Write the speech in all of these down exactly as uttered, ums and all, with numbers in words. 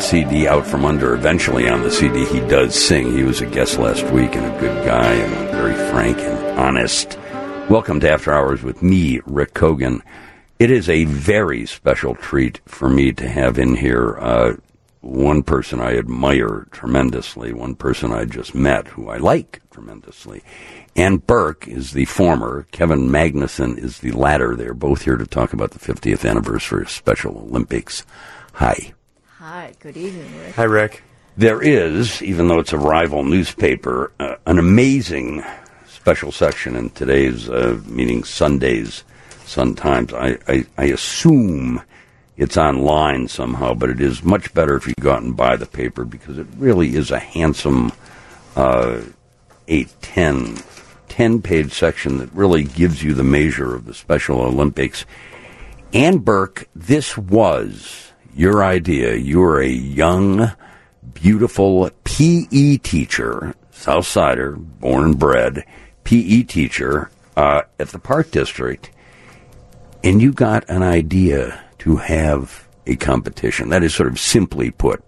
C D Out From Under. Eventually on the C D he does sing. He was a guest last week and a good guy and very frank and honest. Welcome to After Hours with me, Rick Kogan. It is a very special treat for me to have in here uh, one person I admire tremendously, one person I just met who I like tremendously. Ann Burke is the former, Kevin Magnuson is the latter. They're both here to talk about the fiftieth anniversary of Special Olympics. Hi. Hi, good evening, Rick. Hi, Rick. There is, even though it's a rival newspaper, uh, an amazing special section in today's, uh, meaning Sunday's Sun Times. I, I, I assume it's online somehow, but it is much better if you go out and buy the paper because it really is a handsome uh, eight, ten, ten-page section that really gives you the measure of the Special Olympics. Ann Burke, this was your idea. You were a young, beautiful P E teacher, Southsider, born and bred, P E teacher uh, at the Park District, and you got an idea to have a competition. That is sort of simply put.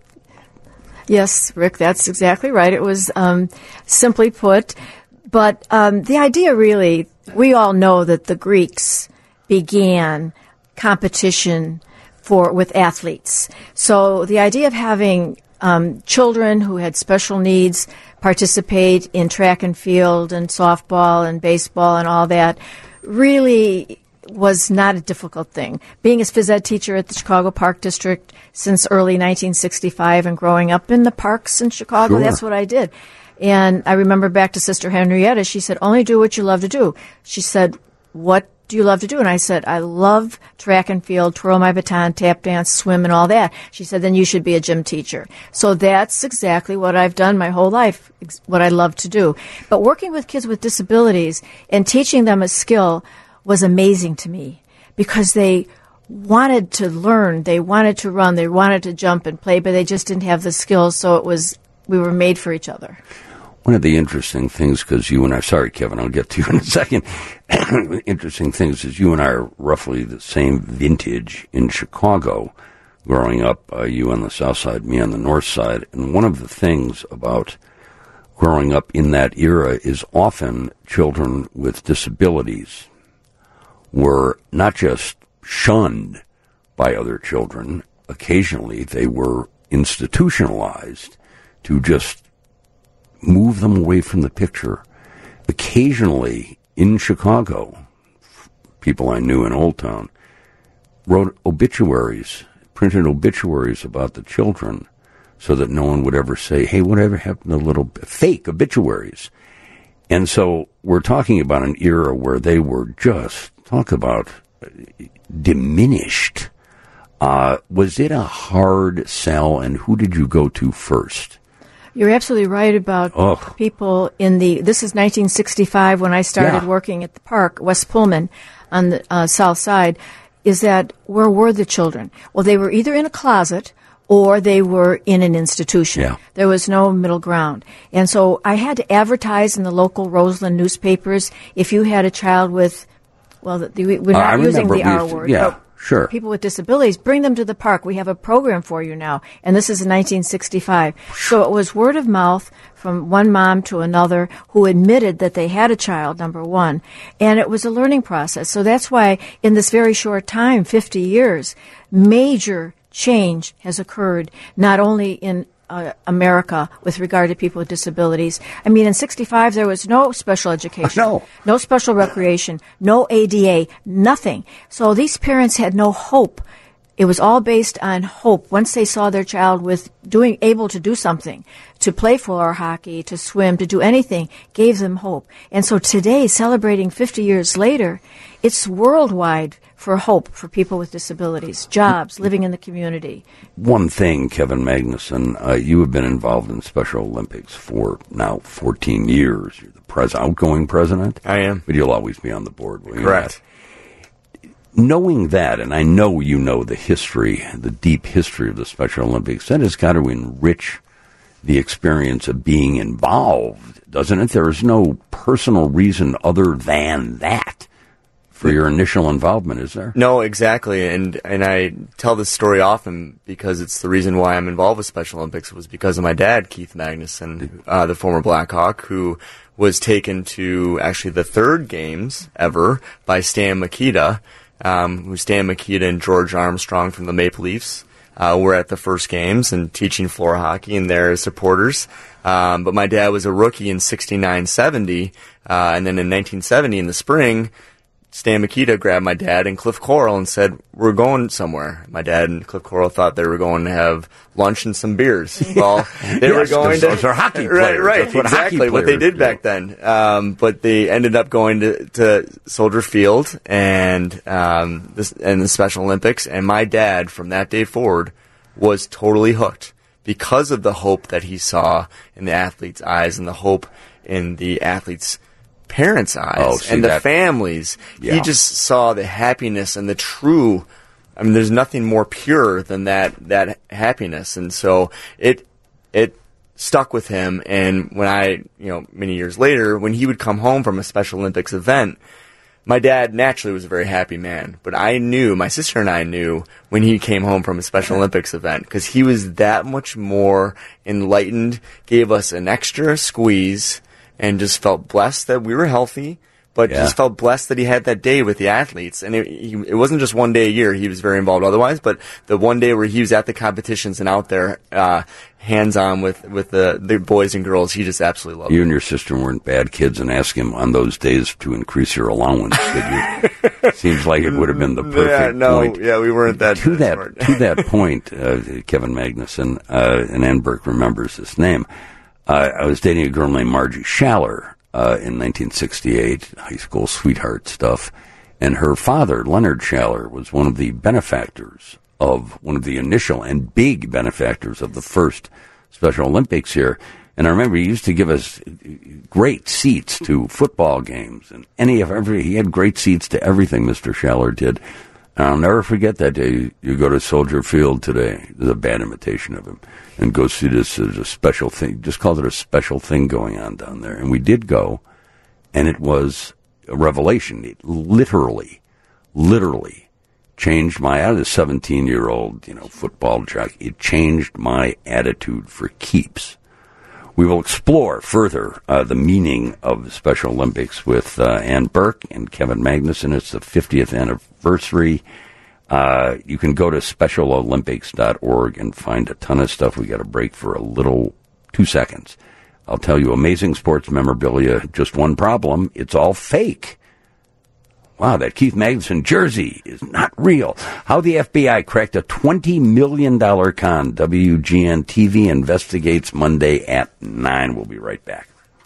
Yes, Rick, that's exactly right. It was um, simply put. But um, the idea really, we all know that the Greeks began competition for with athletes. So the idea of having um, children who had special needs participate in track and field and softball and baseball and all that really was not a difficult thing. Being a phys ed teacher at the Chicago Park District since early nineteen sixty-five and growing up in the parks in Chicago, Sure. That's what I did. And I remember back to Sister Henrietta, she said, only do what you love to do. She said, what do you love to do? And I said, I love track and field, twirl my baton, tap dance, swim, and all that. She said, then you should be a gym teacher. So that's exactly what I've done my whole life, what I love to do. But working with kids with disabilities and teaching them a skill was amazing to me because they wanted to learn, they wanted to run, they wanted to jump and play, but they just didn't have the skills, so it was, we were made for each other. One of the interesting things, because you and I, sorry, Kevin, I'll get to you in a second. Interesting things is you and I are roughly the same vintage in Chicago. Growing up, uh, you on the south side, me on the north side. And one of the things about growing up in that era is often children with disabilities were not just shunned by other children. Occasionally, they were institutionalized to just move them away from the picture. Occasionally, in Chicago, people I knew in Old Town wrote obituaries, printed obituaries about the children so that no one would ever say, hey, whatever happened to little fake obituaries? And so we're talking about an era where they were just, talk about diminished. Uh, was it a hard sell, and who did you go to first? You're absolutely right about oh. people in the, this is nineteen sixty-five when I started Yeah. working at the park, West Pullman on the uh, south side, is that where were the children? Well, they were either in a closet or they were in an institution. Yeah. There was no middle ground. And so I had to advertise in the local Roseland newspapers if you had a child with, well, the, the, we're Uh, not I using remember the we R used to- word. yeah. but Sure. People with disabilities, bring them to the park. We have a program for you now. And this is in nineteen sixty-five. So it was word of mouth from one mom to another who admitted that they had a child, number one. And it was a learning process. So that's why in this very short time, fifty years, major change has occurred, not only in Uh, America with regard to people with disabilities. I mean, in sixty-five, there was no special education, No. no special recreation, no A D A, nothing. So these parents had no hope. It was all based on hope. Once they saw their child with doing, able to do something, to play floor hockey, to swim, to do anything, gave them hope. And so today, celebrating fifty years later, it's worldwide for hope for people with disabilities, jobs, living in the community. One thing, Kevin Magnuson, uh, you have been involved in Special Olympics for now fourteen years. You're the pres- outgoing president. I am. But you'll always be on the board. will you Correct. not? Knowing that, and I know you know the history, the deep history of the Special Olympics, that has got to enrich the experience of being involved, doesn't it? There is no personal reason other than that for your initial involvement, is there? No, exactly. And and I tell this story often because it's the reason why I'm involved with Special Olympics was because of my dad, Keith Magnuson, uh, the former Blackhawk, who was taken to actually the third games ever by Stan Mikita, um, who Stan Mikita and George Armstrong from the Maple Leafs uh, were at the first games and teaching floor hockey and their supporters. Um, but my dad was a rookie in sixty-nine seventy, uh, and then in nineteen seventy in the spring, Stan Mikita grabbed my dad and Cliff Coral and said, "We're going somewhere." My dad and Cliff Coral thought they were going to have lunch and some beers. Well, they yes, were going to. Those are hockey players. Right, right, That's what exactly hockey what they did do. back then. Um, but they ended up going to, to Soldier Field and um, this, and the Special Olympics. And my dad, from that day forward, was totally hooked because of the hope that he saw in the athletes' eyes and the hope in the athletes' parents' eyes oh, see, and the that, families. Yeah. He just saw the happiness and the true. I mean, there's nothing more pure than that that happiness, and so it it stuck with him. And when I, you know, many years later, when he would come home from a Special Olympics event, my dad naturally was a very happy man, but I knew, my sister and I knew when he came home from a Special Olympics event, because he was that much more enlightened, gave us an extra squeeze, and just felt blessed that we were healthy, but yeah. just felt blessed that he had that day with the athletes. And it, he, it wasn't just one day a year. He was very involved otherwise, but the one day where he was at the competitions and out there, uh, hands-on with, with the, the boys and girls, he just absolutely loved it. You and your sister weren't bad kids and asked him on those days to increase your allowance, did you? Seems like it would have been the perfect yeah, no, point. Yeah, we weren't that to that smart. To that point, uh, Kevin Magnuson, uh, and Ann Burke remembers this name. Uh, I was dating a girl named Margie Schaller uh, in nineteen sixty-eight, high school sweetheart stuff, and her father, Leonard Schaller, was one of the benefactors of, one of the initial and big benefactors of the first Special Olympics here. And I remember he used to give us great seats to football games and any of every, he had great seats to everything Mister Schaller did. And I'll never forget that day. You go to Soldier Field today. There's a bad imitation of him. And go see this as a special thing. Just called it a special thing going on down there. And we did go, and it was a revelation. It literally, literally changed my, I was a seventeen-year-old, you know, football jock. It changed my attitude for keeps. We will explore further uh, the meaning of the Special Olympics with uh, Ann Burke and Kevin Magnuson. It's the fiftieth anniversary. Uh, you can go to special olympics dot org and find a ton of stuff. We got a break for a little, two seconds. I'll tell you, amazing sports memorabilia, just one problem. It's all fake. Wow, that Keith Magnuson jersey is not real. How the F B I cracked a twenty million dollars con. W G N T V investigates Monday at nine. We'll be right back.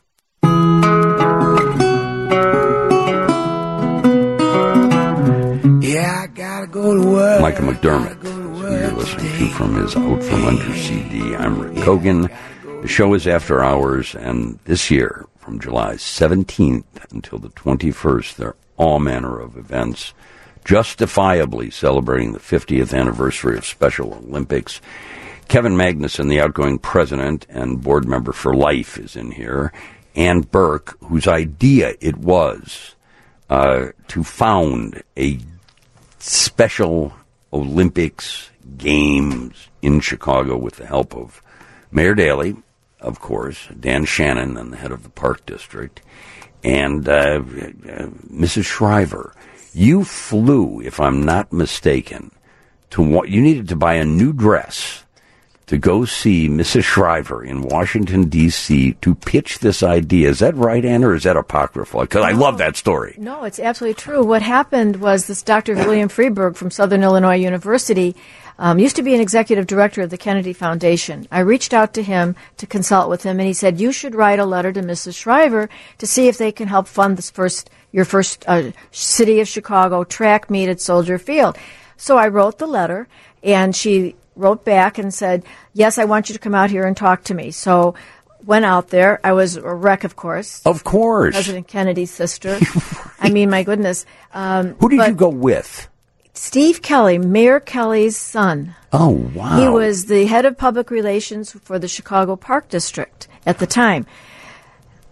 Yeah, I gotta go to work. Michael McDermott, who you're listening to from his Out From Under C D. I'm Rick Kogan. The show is After Hours, and this year, from July seventeenth until the twenty-first, there are all manner of events justifiably celebrating the fiftieth anniversary of Special Olympics. Kevin Magnuson, the outgoing president and board member for life, is in here. Ann Burke, whose idea it was uh, to found a Special Olympics Games in Chicago with the help of Mayor Daley, of course, Dan Shannon, and the head of the Park District, and uh, uh, Missus Shriver. You flew, if I'm not mistaken, to wa- you needed to buy a new dress to go see Missus Shriver in Washington, D C to pitch this idea. Is that right, Ann, or is that apocryphal? Because no. I love that story. No, it's absolutely true. What happened was this Doctor William Freeberg from Southern Illinois University um, used to be an executive director of the Kennedy Foundation. I reached out to him to consult with him, and he said, you should write a letter to Missus Shriver to see if they can help fund this first your first uh, City of Chicago track meet at Soldier Field. So I wrote the letter, and she wrote back and said, yes, I want you to come out here and talk to me. So went out there. I was a wreck, of course. Of course. President Kennedy's sister. I mean, my goodness. Um, Who did you go with? Steve Kelly, Mayor Kelly's son. Oh, wow. He was the head of public relations for the Chicago Park District at the time.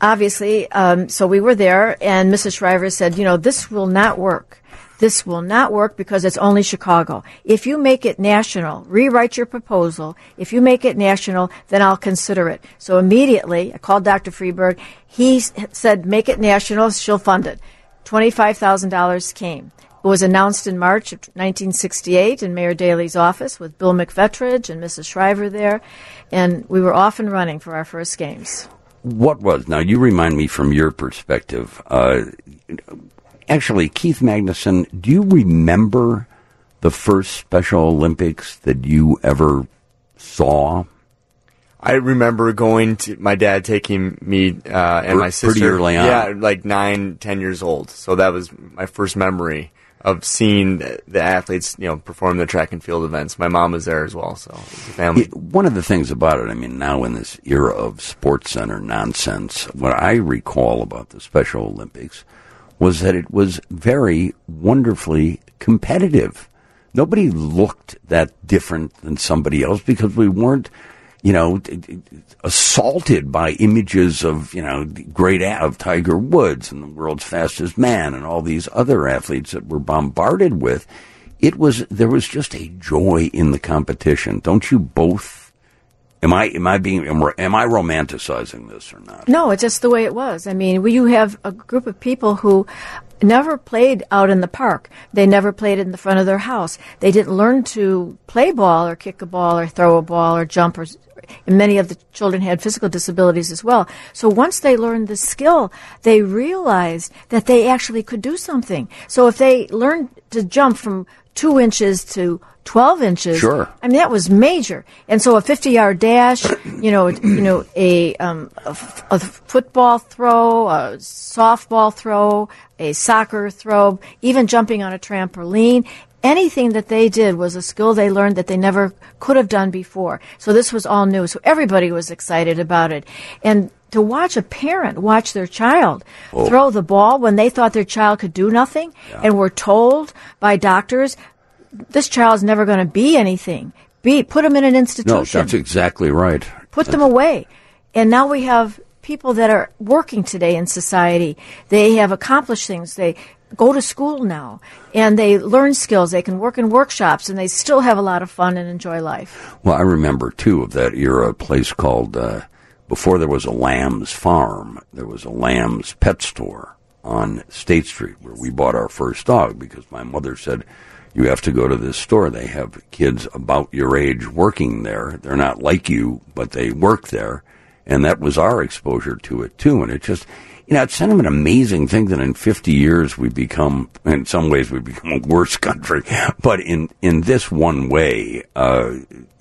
obviously, um, so we were there, and Missus Shriver said, you know, this will not work. This will not work because it's only Chicago. If you make it national, rewrite your proposal. If you make it national, then I'll consider it. So immediately, I called Doctor Freeberg. He s- said, make it national, she'll fund it. twenty-five thousand dollars came. It was announced in March of nineteen sixty-eight in Mayor Daley's office with Bill McFetridge and Missus Shriver there, and we were off and running for our first games. What was, now you remind me from your perspective, uh, actually, Keith Magnuson, do you remember the first Special Olympics that you ever saw? I remember going to my dad taking me uh, and my sister. Pretty early on. Yeah, like nine, ten years old. So that was my first memory of seeing the, the athletes, you know, perform the track and field events. My mom was there as well, so it was a family. It, one of the things about it, I mean, now in this era of Sports Center nonsense, what I recall about the Special Olympics was that it was very wonderfully competitive. Nobody looked that different than somebody else because we weren't, you know, assaulted by images of, you know, great of Tiger Woods and the world's fastest man and all these other athletes that we're bombarded with. It was, there was just a joy in the competition. Don't you both? Am I am I being am, am I romanticizing this or not? No, it's just the way it was. I mean, you have a group of people who never played out in the park. They never played in the front of their house. They didn't learn to play ball or kick a ball or throw a ball or jump, or and many of the children had physical disabilities as well. So once they learned the skill, they realized that they actually could do something. So if they learned to jump from two inches to twelve inches. Sure. I mean, that was major. And so a fifty-yard dash, you know, you know, a, um, a, f- a football throw, a softball throw, a soccer throw, even jumping on a trampoline. Anything that they did was a skill they learned that they never could have done before. So this was all new. So everybody was excited about it. And to watch a parent watch their child oh. throw the ball when they thought their child could do nothing yeah. and were told by doctors, this child's never going to be anything. Be put them in an institution. No, that's exactly right. Put them away. And now we have people that are working today in society. They have accomplished things. They go to school now, and they learn skills. They can work in workshops, and they still have a lot of fun and enjoy life. Well, I remember, too, of that era, a place called, uh, before there was a Lamb's Farm, there was a Lamb's Pet Store on State Street where we bought our first dog because my mother said, you have to go to this store. They have kids about your age working there. They're not like you, but they work there. And that was our exposure to it, too. And it just, you know, it's kind of an amazing thing that in fifty years we become, in some ways we become a worse country. But in, in this one way, uh,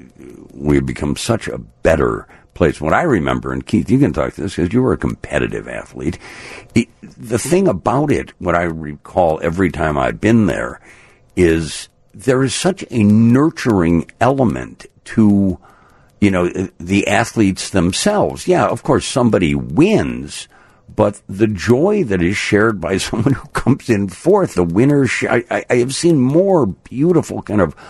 we've become such a better place. What I remember, and Keith, you can talk to this because you were a competitive athlete. The, the thing about it, what I recall every time I've been there, is there is such a nurturing element to, you know, the athletes themselves. Yeah, of course, somebody wins, but the joy that is shared by someone who comes in fourth, the winner, sh- I, I have seen more beautiful kind of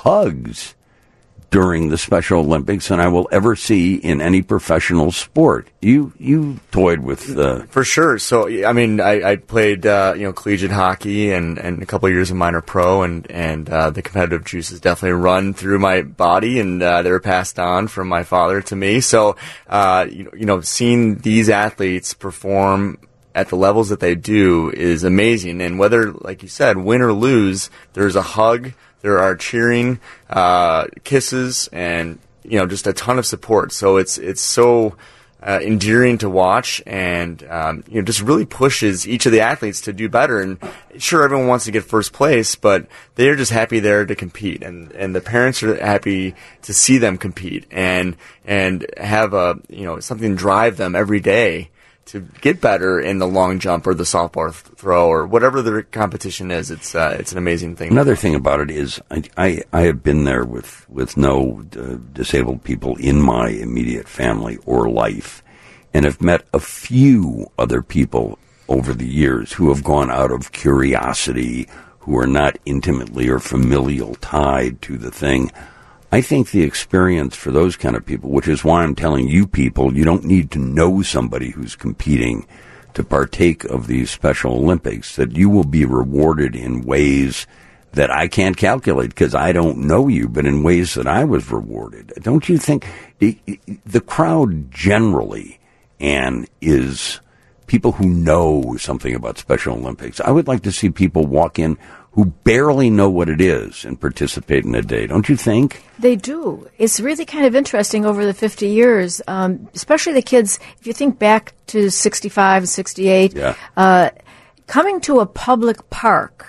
hugs during the Special Olympics than I will ever see in any professional sport. You you toyed with the... For sure. So, I mean, I, I played, uh, you know, collegiate hockey and, and a couple of years of minor pro, and, and uh, the competitive juices definitely run through my body, and uh, they were passed on from my father to me. So, uh, you, you know, seeing these athletes perform at the levels that they do is amazing. And whether, like you said, win or lose, there's a hug, there are cheering, uh, kisses, and, you know, just a ton of support. So it's it's so uh, endearing to watch, and, um, you know, just really pushes each of the athletes to do better. And sure, everyone wants to get first place, but they're just happy there to compete. And, and the parents are happy to see them compete and, and have a, you know, something drive them every day to get better in the long jump or the softball throw or whatever the competition is. It's uh, it's an amazing thing. Another thing about it is I, I, I have been there with, with no uh, disabled people in my immediate family or life, and have met a few other people over the years who have gone out of curiosity, who are not intimately or familial tied to the thing. I think the experience for those kind of people, which is why I'm telling you people, you don't need to know somebody who's competing to partake of these Special Olympics, that you will be rewarded in ways that I can't calculate because I don't know you, but in ways that I was rewarded. Don't you think the, the crowd generally, Ann, is people who know something about Special Olympics? I would like to see people walk in who barely know what it is and participate in a day. Don't you think? They do. It's really kind of interesting over the fifty years, um, especially the kids. If you think back to sixty-five and sixty-eight, yeah. uh, coming to a public park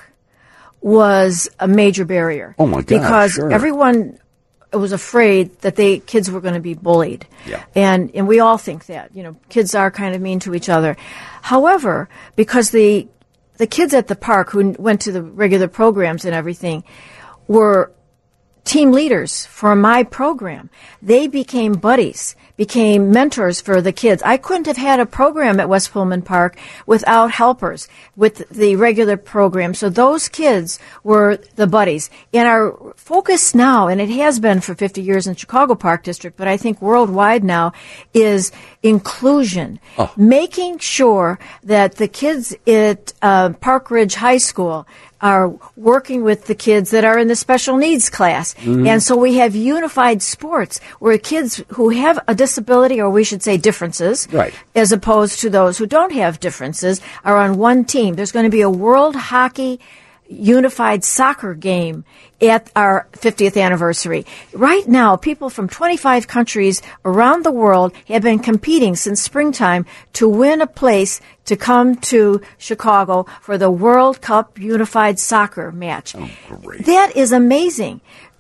was a major barrier. Oh, my God, because sure. everyone was afraid that they kids were going to be bullied. Yeah. And and we all think that. You know, kids are kind of mean to each other. However, because the the kids at the park who went to the regular programs and everything were team leaders for my program. They became buddies, became mentors for the kids. I couldn't have had a program at West Pullman Park without helpers with the regular program. So those kids were the buddies. And our focus now, and it has been for fifty years in Chicago Park District, but I think worldwide now, is inclusion. Oh. Making sure that the kids at uh, Park Ridge High School are working with the kids that are in the special needs class. Mm-hmm. And so we have unified sports where kids who have a disability, or we should say differences, right, as opposed to those who don't have differences, are on one team. There's going to be a World Hockey Unified Soccer game at our fiftieth anniversary. Right now, people from twenty-five countries around the world have been competing since springtime to win a place to come to Chicago for the World Cup Unified Soccer match. Oh, great. That is amazing.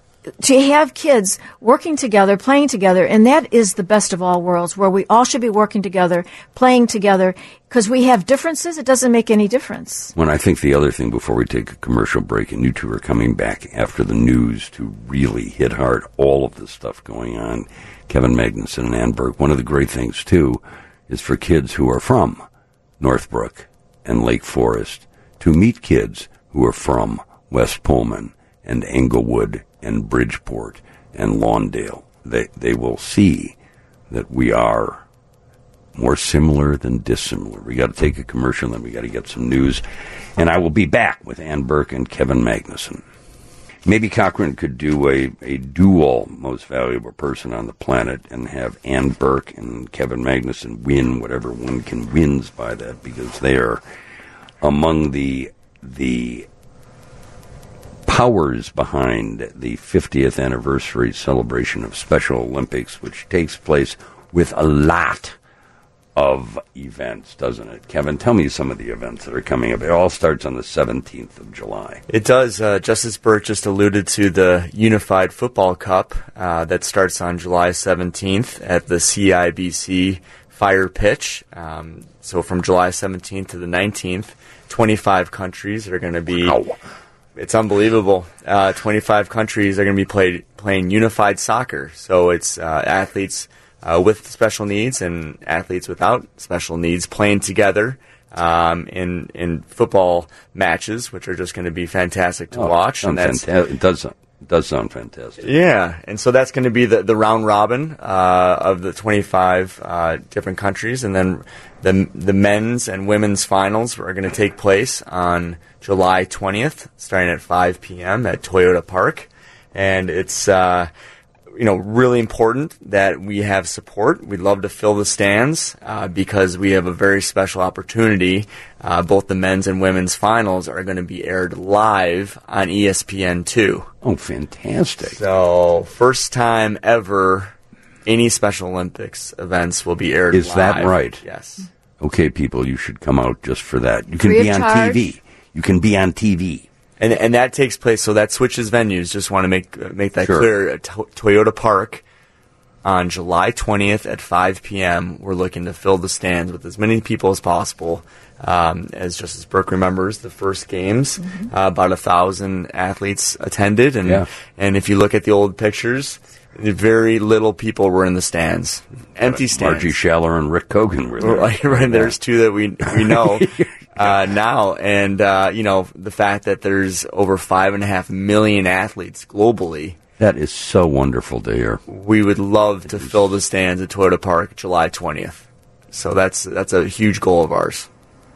To have kids working together, playing together, and that is the best of all worlds, where we all should be working together, playing together, because we have differences. It doesn't make any difference. Well, I think the other thing before we take a commercial break, and you two are coming back after the news to really hit hard all of the stuff going on, Kevin Magnuson and Ann Burke, one of the great things, too, is for kids who are from Northbrook and Lake Forest to meet kids who are from West Pullman and Englewood and Bridgeport and Lawndale. They they will see that we are more similar than dissimilar. We got to take a commercial, then we got to get some news. And I will be back with Ann Burke and Kevin Magnuson. Maybe Cochrane could do a, a dual most valuable person on the planet and have Ann Burke and Kevin Magnuson win whatever one can wins by that, because they are among the the powers behind the fiftieth anniversary celebration of Special Olympics, which takes place with a lot of events, doesn't it? Kevin, tell me some of the events that are coming up. It all starts on the seventeenth of July. It does. Uh, Justice Burke just alluded to the Unified Football Cup uh, that starts on July seventeenth at the C I B C Fire Pitch. Um, so from July seventeenth to the nineteenth, twenty-five countries are going to be... Wow. It's unbelievable. Uh, twenty-five countries are going to be played, playing unified soccer. So it's uh, athletes uh, with special needs and athletes without special needs playing together um, in in football matches, which are just going to be fantastic to oh, watch. And that's, fanta- it does it does sound fantastic. Yeah, and so that's going to be the, the round robin uh, of the twenty-five uh, different countries, and then the the men's and women's finals are going to take place on July twentieth, starting at five p.m. at Toyota Park. And it's, uh, you know, really important that we have support. We'd love to fill the stands uh, because we have a very special opportunity. Uh, both the men's and women's finals are going to be aired live on E S P N two. Oh, fantastic. So, first time ever any Special Olympics events will be aired Is live. that right? Yes. Okay, people, you should come out just for that. You can Free be of on charge. T V. You can be on T V. And and that takes place, so that switches venues. Just want to make uh, make that Sure. clear. At to- Toyota Park on July twentieth at five p.m., we're looking to fill the stands with as many people as possible. Um, as Justice Burke remembers, the first games, mm-hmm. uh, about a thousand athletes attended. And, Yeah. and if you look at the old pictures, very little people were in the stands. Empty stands. Margie Schaller and Rick Cogan were there. Right, right. There's two that we we know uh, now, and uh, you know the fact that there's over five and a half million athletes globally That is so wonderful to hear. We would love to fill the stands at Toyota Park July twentieth. So that's that's a huge goal of ours.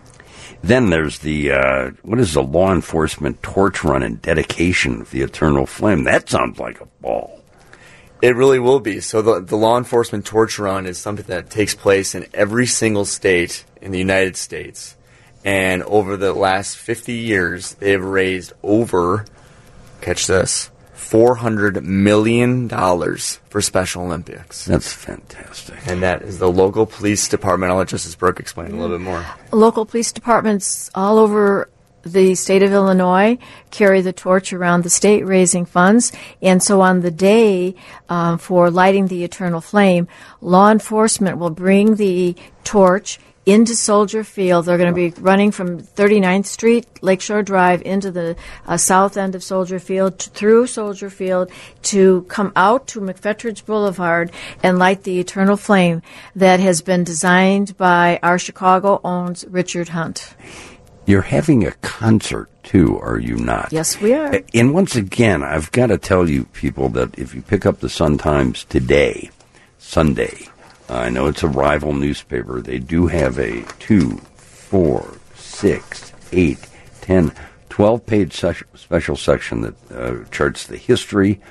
Then there's the, uh, what is the law enforcement torch run and dedication of the Eternal Flame? That sounds like a ball. It really will be. So the, the law enforcement torch run is something that takes place in every single state in the United States. And over the last fifty years, they've raised over, catch this, four hundred million dollars for Special Olympics. That's fantastic. And that is the local police department. I'll let Justice Burke explain a little bit more. Local police departments all over the state of Illinois carry the torch around the state raising funds. And so on the day um, for lighting the Eternal Flame, law enforcement will bring the torch into Soldier Field. They're going to be running from thirty-ninth Street, Lakeshore Drive, into the uh, south end of Soldier Field, t- through Soldier Field, to come out to McFettridge Boulevard and light the Eternal Flame that has been designed by our Chicago-owned Richard Hunt. You're having a concert, too, are you not? Yes, we are. And once again, I've got to tell you, people, that if you pick up the Sun-Times today, Sunday, I know it's a rival newspaper. They do have a two, four, six, eight, ten, twelve-page se- special section that uh, charts the history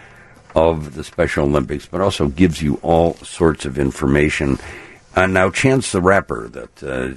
of the Special Olympics, but also gives you all sorts of information. Uh, now, Chance the Rapper that uh,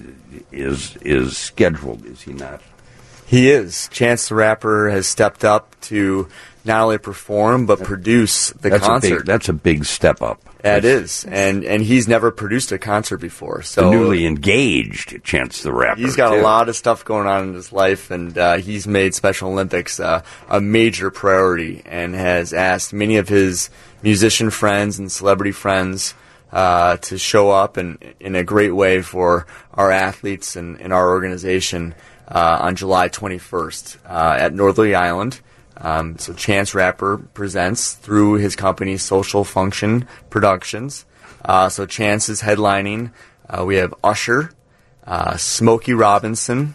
is is scheduled, is he not? He is. Chance the Rapper has stepped up to not only perform, but produce the that's concert. A big, that's a big step up. It is, and and he's never produced a concert before. So the newly engaged Chance the Rapper. He's got too. a lot of stuff going on in his life, and uh, he's made Special Olympics uh, a major priority, and has asked many of his musician friends and celebrity friends uh, to show up in in a great way for our athletes and, and our organization uh, on July twenty-first uh, at Northerly Island. Um, so Chance Rapper presents through his company Social Function Productions. Uh, so Chance is headlining. Uh, we have Usher, uh, Smokey Robinson,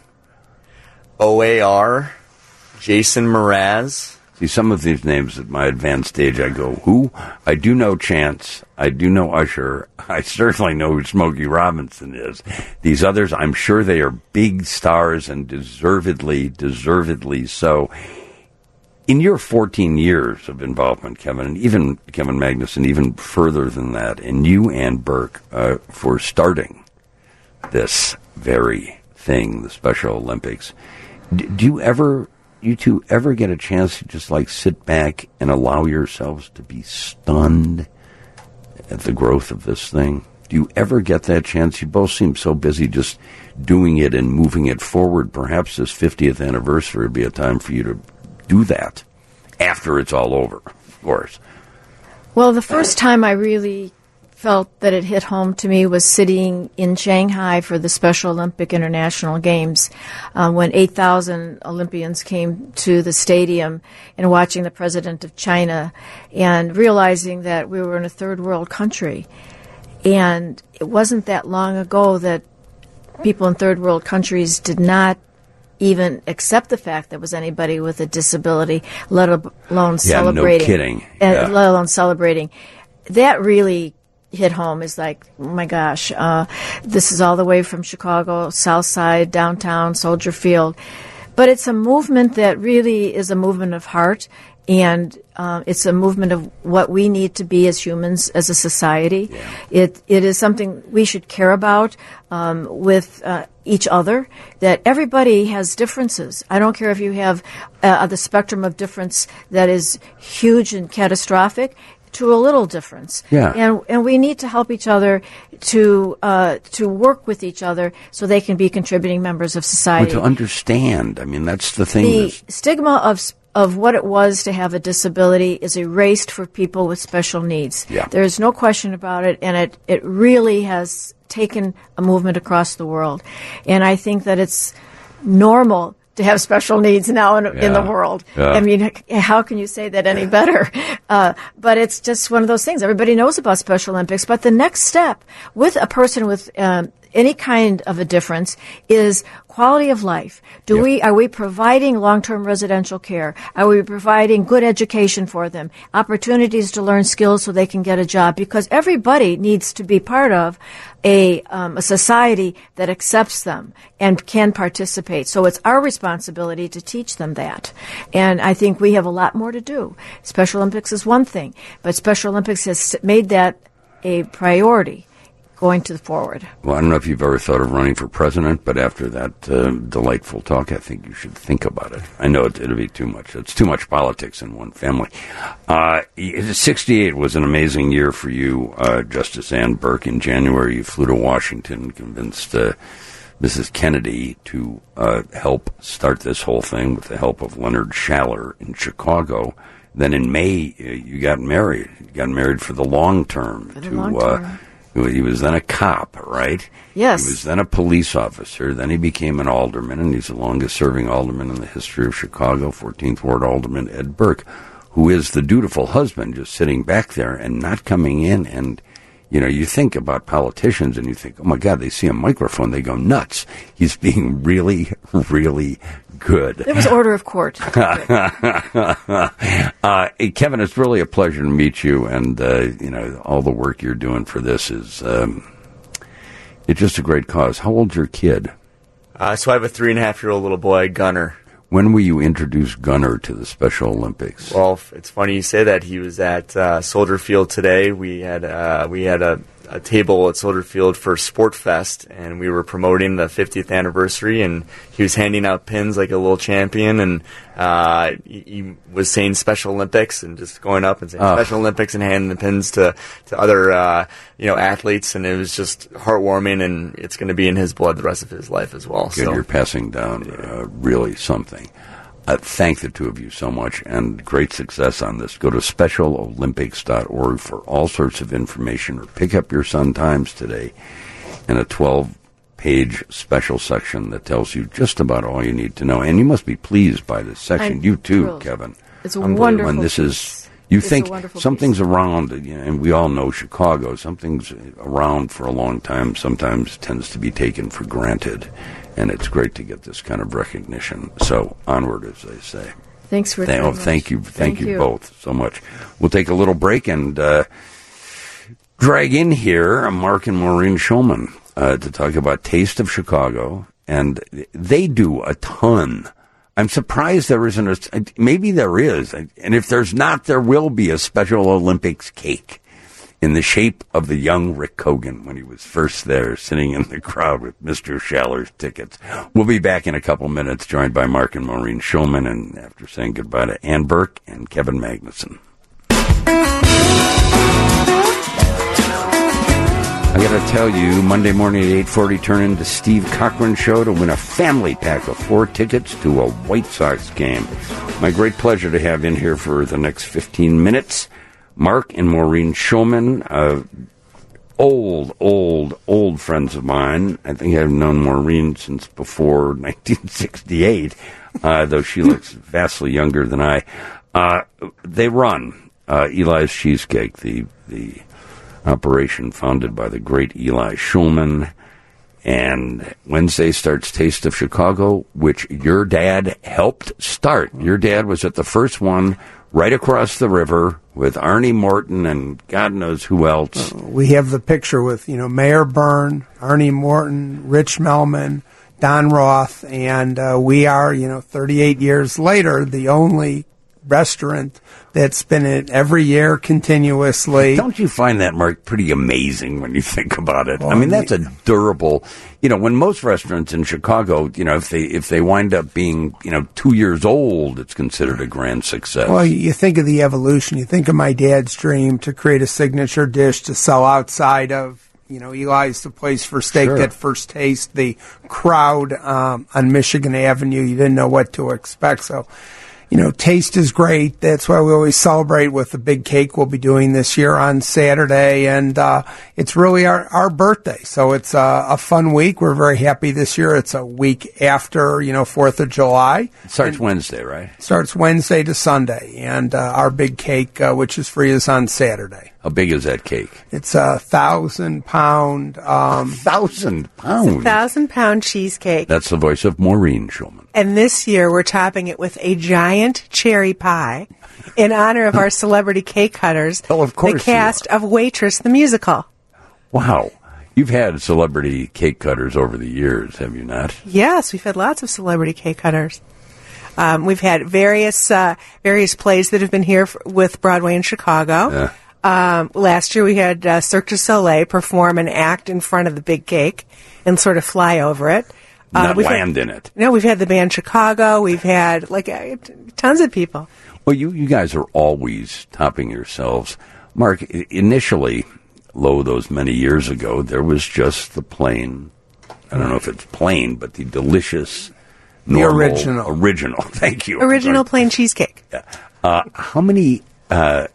O A R, Jason Mraz. See, some of these names at my advanced age, I go, who? I do know Chance. I do know Usher. I certainly know who Smokey Robinson is. These others, I'm sure they are big stars, and deservedly, deservedly so. In your fourteen years of involvement, Kevin, and even Kevin Magnuson, even further than that, and you and Burke uh, for starting this very thing, the Special Olympics, D- do you ever, you two ever get a chance to just like sit back and allow yourselves to be stunned at the growth of this thing? Do you ever get that chance? You both seem so busy just doing it and moving it forward. Perhaps this fiftieth anniversary would be a time for you to do that after it's all over, of course. Well, the first time I really felt that it hit home to me was sitting in Shanghai for the Special Olympic International Games uh, when eight thousand Olympians came to the stadium, and watching the president of China and realizing that we were in a third world country. And it wasn't that long ago that people in third world countries did not even accept the fact there was anybody with a disability, let alone yeah, celebrating. No kidding. Uh, Yeah. Let alone celebrating. That really hit home. Is like, oh my gosh, uh, this is all the way from Chicago, South Side, downtown, Soldier Field. But it's a movement that really is a movement of heart, and uh, it's a movement of what we need to be as humans, as a society. Yeah. It it is something we should care about um, with uh, each other. That everybody has differences. I don't care if you have uh, the spectrum of difference that is huge and catastrophic to a little difference. Yeah. And and we need to help each other to uh, to work with each other so they can be contributing members of society. But to understand, I mean, that's the thing. The that's- stigma of of what it was to have a disability is erased for people with special needs. Yeah. There is no question about it, and it, it really has taken a movement across the world. And I think that it's normal to have special needs now in, in the Yeah. world. Yeah. I mean, how can you say that any better? Uh, but it's just one of those things. Everybody knows about Special Olympics, but the next step with a person with um, any kind of a difference is quality of life. Do Yep. we, are we providing long-term residential care? Are we providing good education for them? Opportunities to learn skills so they can get a job? Because everybody needs to be part of a, um, a society that accepts them and can participate. So it's our responsibility to teach them that. And I think we have a lot more to do. Special Olympics is one thing, but Special Olympics has made that a priority going to the forward. Well, I don't know if you've ever thought of running for president, but after that uh, delightful talk, I think you should think about it. I know it, it'll be too much. It's too much politics in one family. Uh, sixty-eight was an amazing year for you, uh, Justice Ann Burke. In January, you flew to Washington and convinced uh, Missus Kennedy to uh, help start this whole thing with the help of Leonard Schaller in Chicago. Then in May, uh, you got married. You got married for the long term. For the to, long uh, term. He was then a cop, right? Yes. He was then a police officer. Then he became an alderman, and he's the longest-serving alderman in the history of Chicago, fourteenth Ward Alderman Ed Burke, who is the dutiful husband just sitting back there and not coming in. And, you know, you think about politicians and you think, oh, my God, they see a microphone, they go nuts. He's being really, really good. It was order of court. uh, hey, Kevin, it's really a pleasure to meet you, and uh, you know, all the work you're doing for this is um, it's just a great cause. How old's your kid? Uh, so I have a three and a half year old little boy, Gunner. When will you introduce Gunner to the Special Olympics? Well, it's funny you say that. He was at uh, Soldier Field today. We had uh, we had a, a table at Soldier Field for Sport Fest, and we were promoting the fiftieth anniversary. And he was handing out pins like a little champion, and uh, he, he was saying Special Olympics and just going up and saying Oh. Special Olympics and handing the pins to to other uh, you know athletes, and it was just heartwarming. And it's going to be in his blood the rest of his life as well. Good, So you're passing down uh, really something. Uh, thank the two of you so much, and great success on this. Go to special olympics dot org for all sorts of information, or pick up your Sun Times today in a twelve-page special section that tells you just about all you need to know. And you must be pleased by this section. I'm you too, thrilled. Kevin. It's a Unbelievable. wonderful And this piece. is, you It's a think wonderful something's piece. around, you know, and we all know Chicago, something's around for a long time, sometimes tends to be taken for granted. And it's great to get this kind of recognition. So onward, as they say. Thanks, Rick. Thank, very oh, much. thank you, thank, Thank you, you. both so much. We'll take a little break and uh, drag in here Mark and Maureen Schulman uh, to talk about Taste of Chicago, and they do a ton. I'm surprised there isn't a. Maybe there is, and if there's not, there will be a Special Olympics cake in the shape of the young Rick Cogan when he was first there, sitting in the crowd with Mister Schaller's tickets. We'll be back in a couple minutes, joined by Mark and Maureen Schulman, and after saying goodbye to Ann Burke and Kevin Magnuson. I got to tell you, Monday morning at eight forty, turn into Steve Cochran Show to win a family pack of four tickets to a White Sox game. My great pleasure to have in here for the next fifteen minutes, Mark and Maureen Schulman, uh, old, old, old friends of mine. I think I've known Maureen since before nineteen sixty-eight, uh, though she looks vastly younger than I. Uh, they run uh, Eli's Cheesecake, the the operation founded by the great Eli Schulman. And Wednesday starts Taste of Chicago, which your dad helped start. Your dad was at the first one right across the river with Arnie Morton and God knows who else. We have the picture with, you know, Mayor Byrne, Arnie Morton, Rich Melman, Don Roth, and uh, we are, you know, thirty-eight years later, the only restaurant that's been in every year continuously. Don't you find that, Mark, pretty amazing when you think about it? Well, I mean, that's a durable, you know, when most restaurants in Chicago, you know, if they if they wind up being, you know, two years old, it's considered a grand success. Well, you think of the evolution. You think of my dad's dream to create a signature dish to sell outside of, you know, Eli's the place for steak, Sure. that first taste, the crowd um, on Michigan Avenue. You didn't know what to expect. So you know, taste is great. That's why we always celebrate with the big cake we'll be doing this year on Saturday. And uh, it's really our, our birthday. So it's a, a fun week. We're very happy this year. It's a week after, you know, fourth of July. It starts and Wednesday, right? It starts Wednesday to Sunday. And uh, our big cake, uh, which is free, is on Saturday. How big is that cake? It's a thousand pound. Um, thousand pounds. Thousand pound cheesecake. That's the voice of Maureen Shulman. And this year we're topping it with a giant cherry pie in honor of our celebrity cake cutters. Oh, of course the cast of Waitress the musical. Wow. You've had celebrity cake cutters over the years, have you not? Yes, we've had lots of celebrity cake cutters. Um, we've had various uh, various plays that have been here f- with Broadway in Chicago. Yeah. Um, last year we had uh, Cirque du Soleil perform an act in front of the big cake and sort of fly over it. Uh, Not we've land had, in it. No, we've had the band Chicago. We've had like uh, tons of people. Well, you, you guys are always topping yourselves. Mark, i- initially, lo, those many years ago, there was just the plain, I don't know if it's plain, but the delicious, normal, original. Original, thank you. Original plain cheesecake. Uh, how many uh,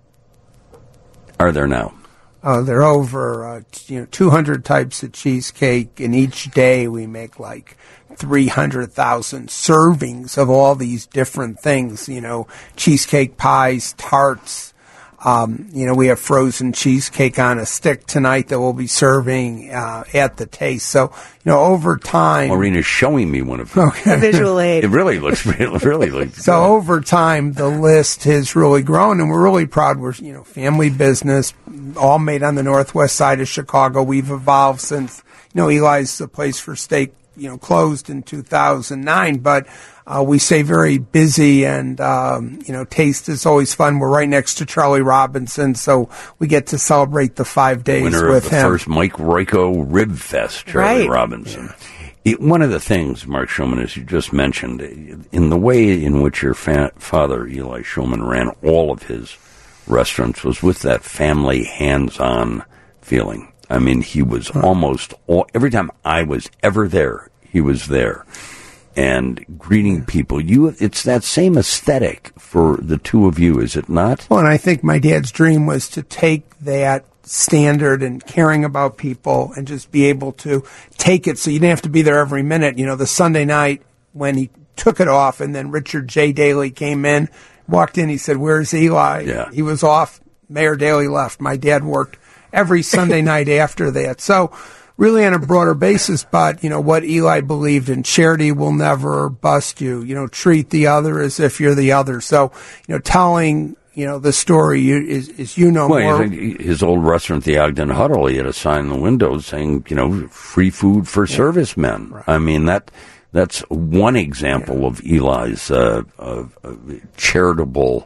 are there now? Uh, there are over uh, t- you know two hundred types of cheesecake, and each day we make like three hundred thousand servings of all these different things. You know, cheesecake pies, tarts. Um, you know, we have frozen cheesecake on a stick tonight that we'll be serving uh, at the Taste. So, you know, over time, Maureen is showing me one of them. A visual aid. It really looks really, really looks So good. over time, the list has really grown, and we're really proud. We're, you know, family business, all made on the northwest side of Chicago. We've evolved since, you know, Eli's the place for steak, you know, closed in two thousand nine, but uh, we stay very busy, and, um, you know, Taste is always fun. We're right next to Charlie Robinson, so we get to celebrate the five days Winner with of the him. first Mike Royko Rib Fest, Charlie Right. Robinson. It, one of the things, Mark Shulman, as you just mentioned, in the way in which your fa- father, Eli Shulman, ran all of his restaurants was with that family hands-on feeling. I mean, he was almost all, every time I was ever there, he was there. And greeting people, you it's that same aesthetic for the two of you, is it not? Well, and I think my dad's dream was to take that standard and caring about people and just be able to take it so you didn't have to be there every minute. You know, the Sunday night when he took it off and then Richard J. Daley came in, walked in, he said, "Where's Eli?" Yeah. He was off. Mayor Daley left. My dad worked every Sunday night after that. So really on a broader basis, but, you know, what Eli believed in, charity will never bust you. You know, treat the other as if you're the other. So, you know, telling, you know, the story you, is, is, you know, Well, more. his old restaurant, the Ogden Huddle, he had a sign in the window saying, you know, free food for yeah. servicemen. Right. I mean, that that's one example yeah. of Eli's uh, uh, uh, charitable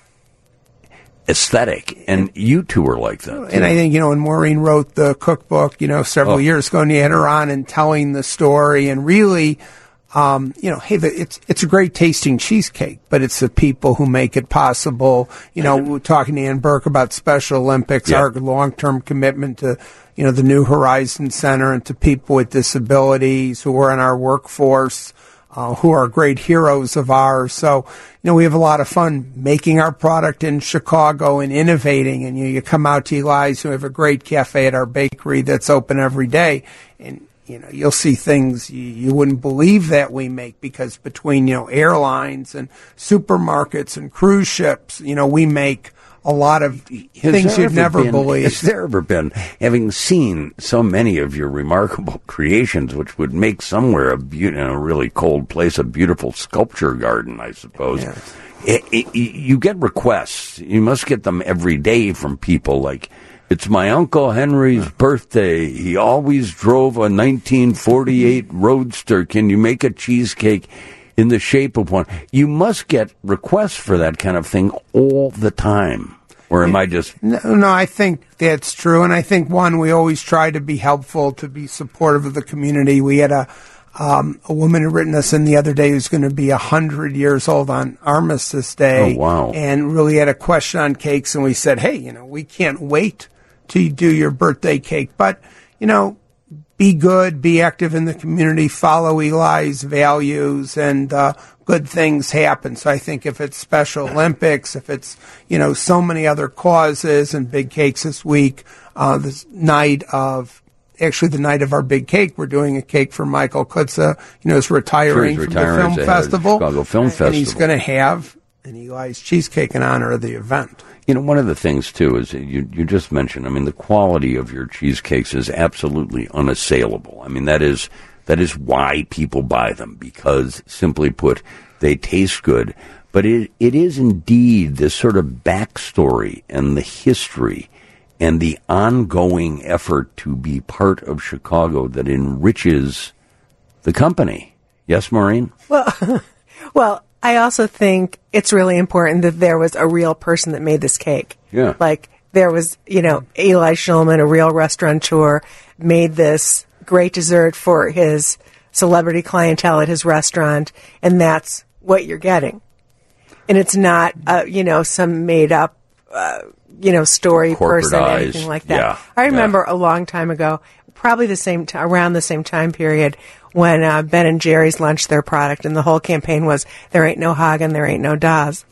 aesthetic, and you two are like that. And I think, you know, when Maureen wrote the cookbook, you know, several oh. years ago, and you had her on and telling the story, and really, um, you know, hey, the, it's it's a great tasting cheesecake, but it's the people who make it possible. You know, we're talking to Ann Burke about Special Olympics, yeah. our long-term commitment to, you know, the New Horizon Center and to people with disabilities who are in our workforce. Uh, who are great heroes of ours. So, you know, we have a lot of fun making our product in Chicago and innovating. And you, you come out to Eli's, we have a great cafe at our bakery that's open every day. And, you know, you'll see things you, you wouldn't believe that we make, because between, you know, airlines and supermarkets and cruise ships, you know, we make a lot of has things you'd never been, believe. Has there ever been, having seen so many of your remarkable creations, which would make somewhere a be- in a really cold place a beautiful sculpture garden, I suppose, Yeah. it, it, you get requests. You must get them every day from people like, "It's my Uncle Henry's birthday. He always drove a nineteen forty-eight Roadster. Can you make a cheesecake in the shape of one?" You must get requests for that kind of thing all the time. Or am I just... No, no, I think that's true. And I think, one, we always try to be helpful, to be supportive of the community. We had a um, a woman who written us in the other day who's going to be one hundred years old on Armistice Day. Oh, wow. And really had a question on cakes. And we said, hey, you know, we can't wait to do your birthday cake. But, you know, be good, be active in the community, follow Eli's values, and uh, good things happen. So I think if it's Special Olympics, if it's, you know, so many other causes and big cakes this week, uh, this night of, actually the night of our big cake, we're doing a cake for Michael Kutza, you know, is retiring sure, he's from retiring the film festival. Chicago Film and Festival. he's going to have an Eli's cheesecake in honor of the event. You know, one of the things, too, is you, you just mentioned, I mean, the quality of your cheesecakes is absolutely unassailable. I mean, that is that is why people buy them, because, simply put, they taste good. But it it is indeed this sort of backstory and the history and the ongoing effort to be part of Chicago that enriches the company. Yes, Maureen? Well, well, I also think it's really important that there was a real person that made this cake. Yeah. Like, there was, you know, Eli Shulman, a real restaurateur, made this great dessert for his celebrity clientele at his restaurant, and that's what you're getting. And it's not, uh, you know, some made-up, uh, you know, story person, Corporatized, anything like that. yeah, I remember yeah. a long time ago, probably the same t- around the same time period, when uh, Ben and Jerry's launched their product, and the whole campaign was, there ain't no Hagen, there ain't no Daz.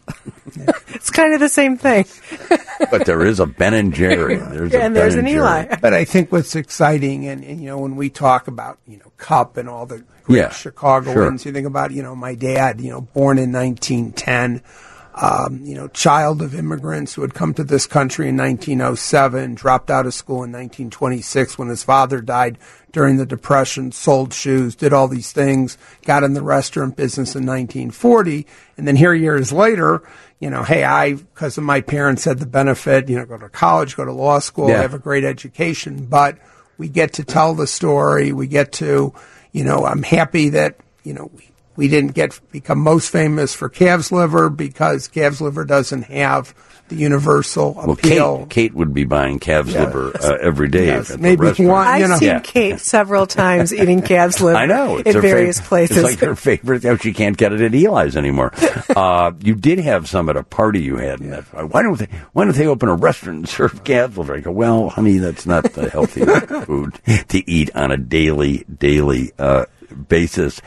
It's kind of the same thing. But there is a Ben and Jerry. There's a And there's Ben an and Eli. Jerry. But I think what's exciting, and, and you know, when we talk about, you know, Cup and all the great Yeah, Chicagoans, sure. you think about, you know, my dad, you know, born in nineteen ten, um, you know, child of immigrants who had come to this country in nineteen oh seven, dropped out of school in nineteen twenty-six when his father died during the Depression, sold shoes, did all these things, got in the restaurant business in nineteen forty, and then here years later, you know, hey, I, because of my parents, had the benefit, you know, go to college, go to law school, Yeah. have a great education, but we get to tell the story, we get to, you know, I'm happy that, you know, we, we didn't get become most famous for calf's liver because calf's liver doesn't have the universal Well, appeal. Kate, Kate would be buying calf's Yeah. liver uh, every day Yes, at the maybe restaurant. one- I've you know. seen Yeah. Kate several times eating calf's liver I know. It's at her various fav- places. It's like her favorite. Oh, she can't get it at Eli's anymore. uh, you did have some at a party you had. In that, why don't they? Why don't they open a restaurant and serve calf's liver? I go, well, honey, that's not the healthy food to eat on a daily, daily uh, basis.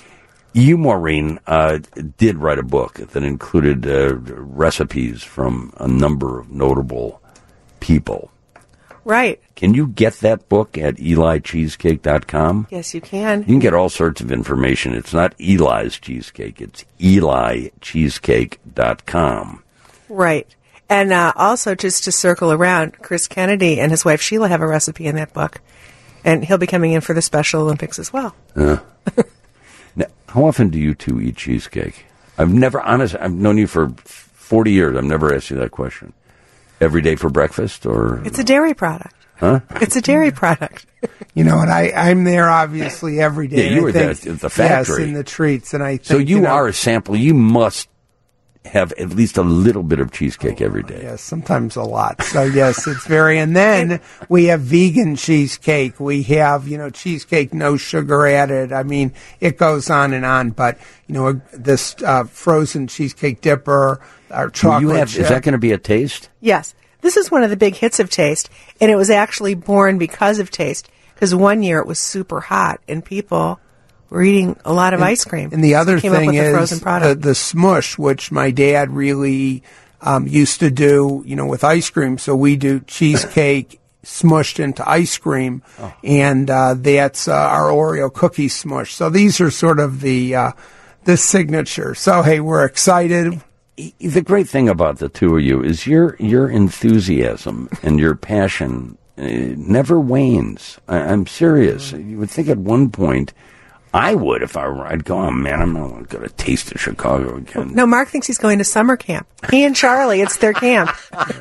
You, Maureen, uh, did write a book that included uh, recipes from a number of notable people. Right. Can you get that book at eli cheesecake dot com? Yes, you can. You can get all sorts of information. It's not Eli's Cheesecake. It's eli cheesecake dot com. Right. And uh, also, just to circle around, Chris Kennedy and his wife Sheila have a recipe in that book. And he'll be coming in for the Special Olympics as well. Uh, now, how often do you two eat cheesecake? I've never, honestly, I've known you for forty years. I've never asked you that question. Every day for breakfast, or? It's a dairy product. Huh? It's a dairy product. You know, and I, I'm there obviously every day. Yeah, and you I were think- there at the factory. Yes, in the treats. And I think, So you, know, are a sample. You must have at least a little bit of cheesecake every day. Yes, sometimes a lot. So yes, it's very, and then we have vegan cheesecake. We have, you know, cheesecake, no sugar added. I mean, it goes on and on, but, you know, this uh, frozen cheesecake dipper, our Do chocolate you have, chip. is that going to be a taste? Yes. This is one of the big hits of Taste, and it was actually born because of Taste. Because one year it was super hot, and people were eating a lot of ice cream. And the other So they came up thing with the is frozen the, product. the smush, which my dad really um, used to do, you know, with ice cream. So we do cheesecake smushed into ice cream, Oh. and uh, that's uh, our Oreo cookie smush. So these are sort of the uh, the signature. So hey, we're excited. The great thing about the two of you is your your enthusiasm and your passion uh, never wanes. I, I'm serious. You would think at one point, I would if I were. I'd go, oh man, I'm not going to taste of Chicago again. No, Mark thinks he's going to summer camp. He and Charlie, it's their camp.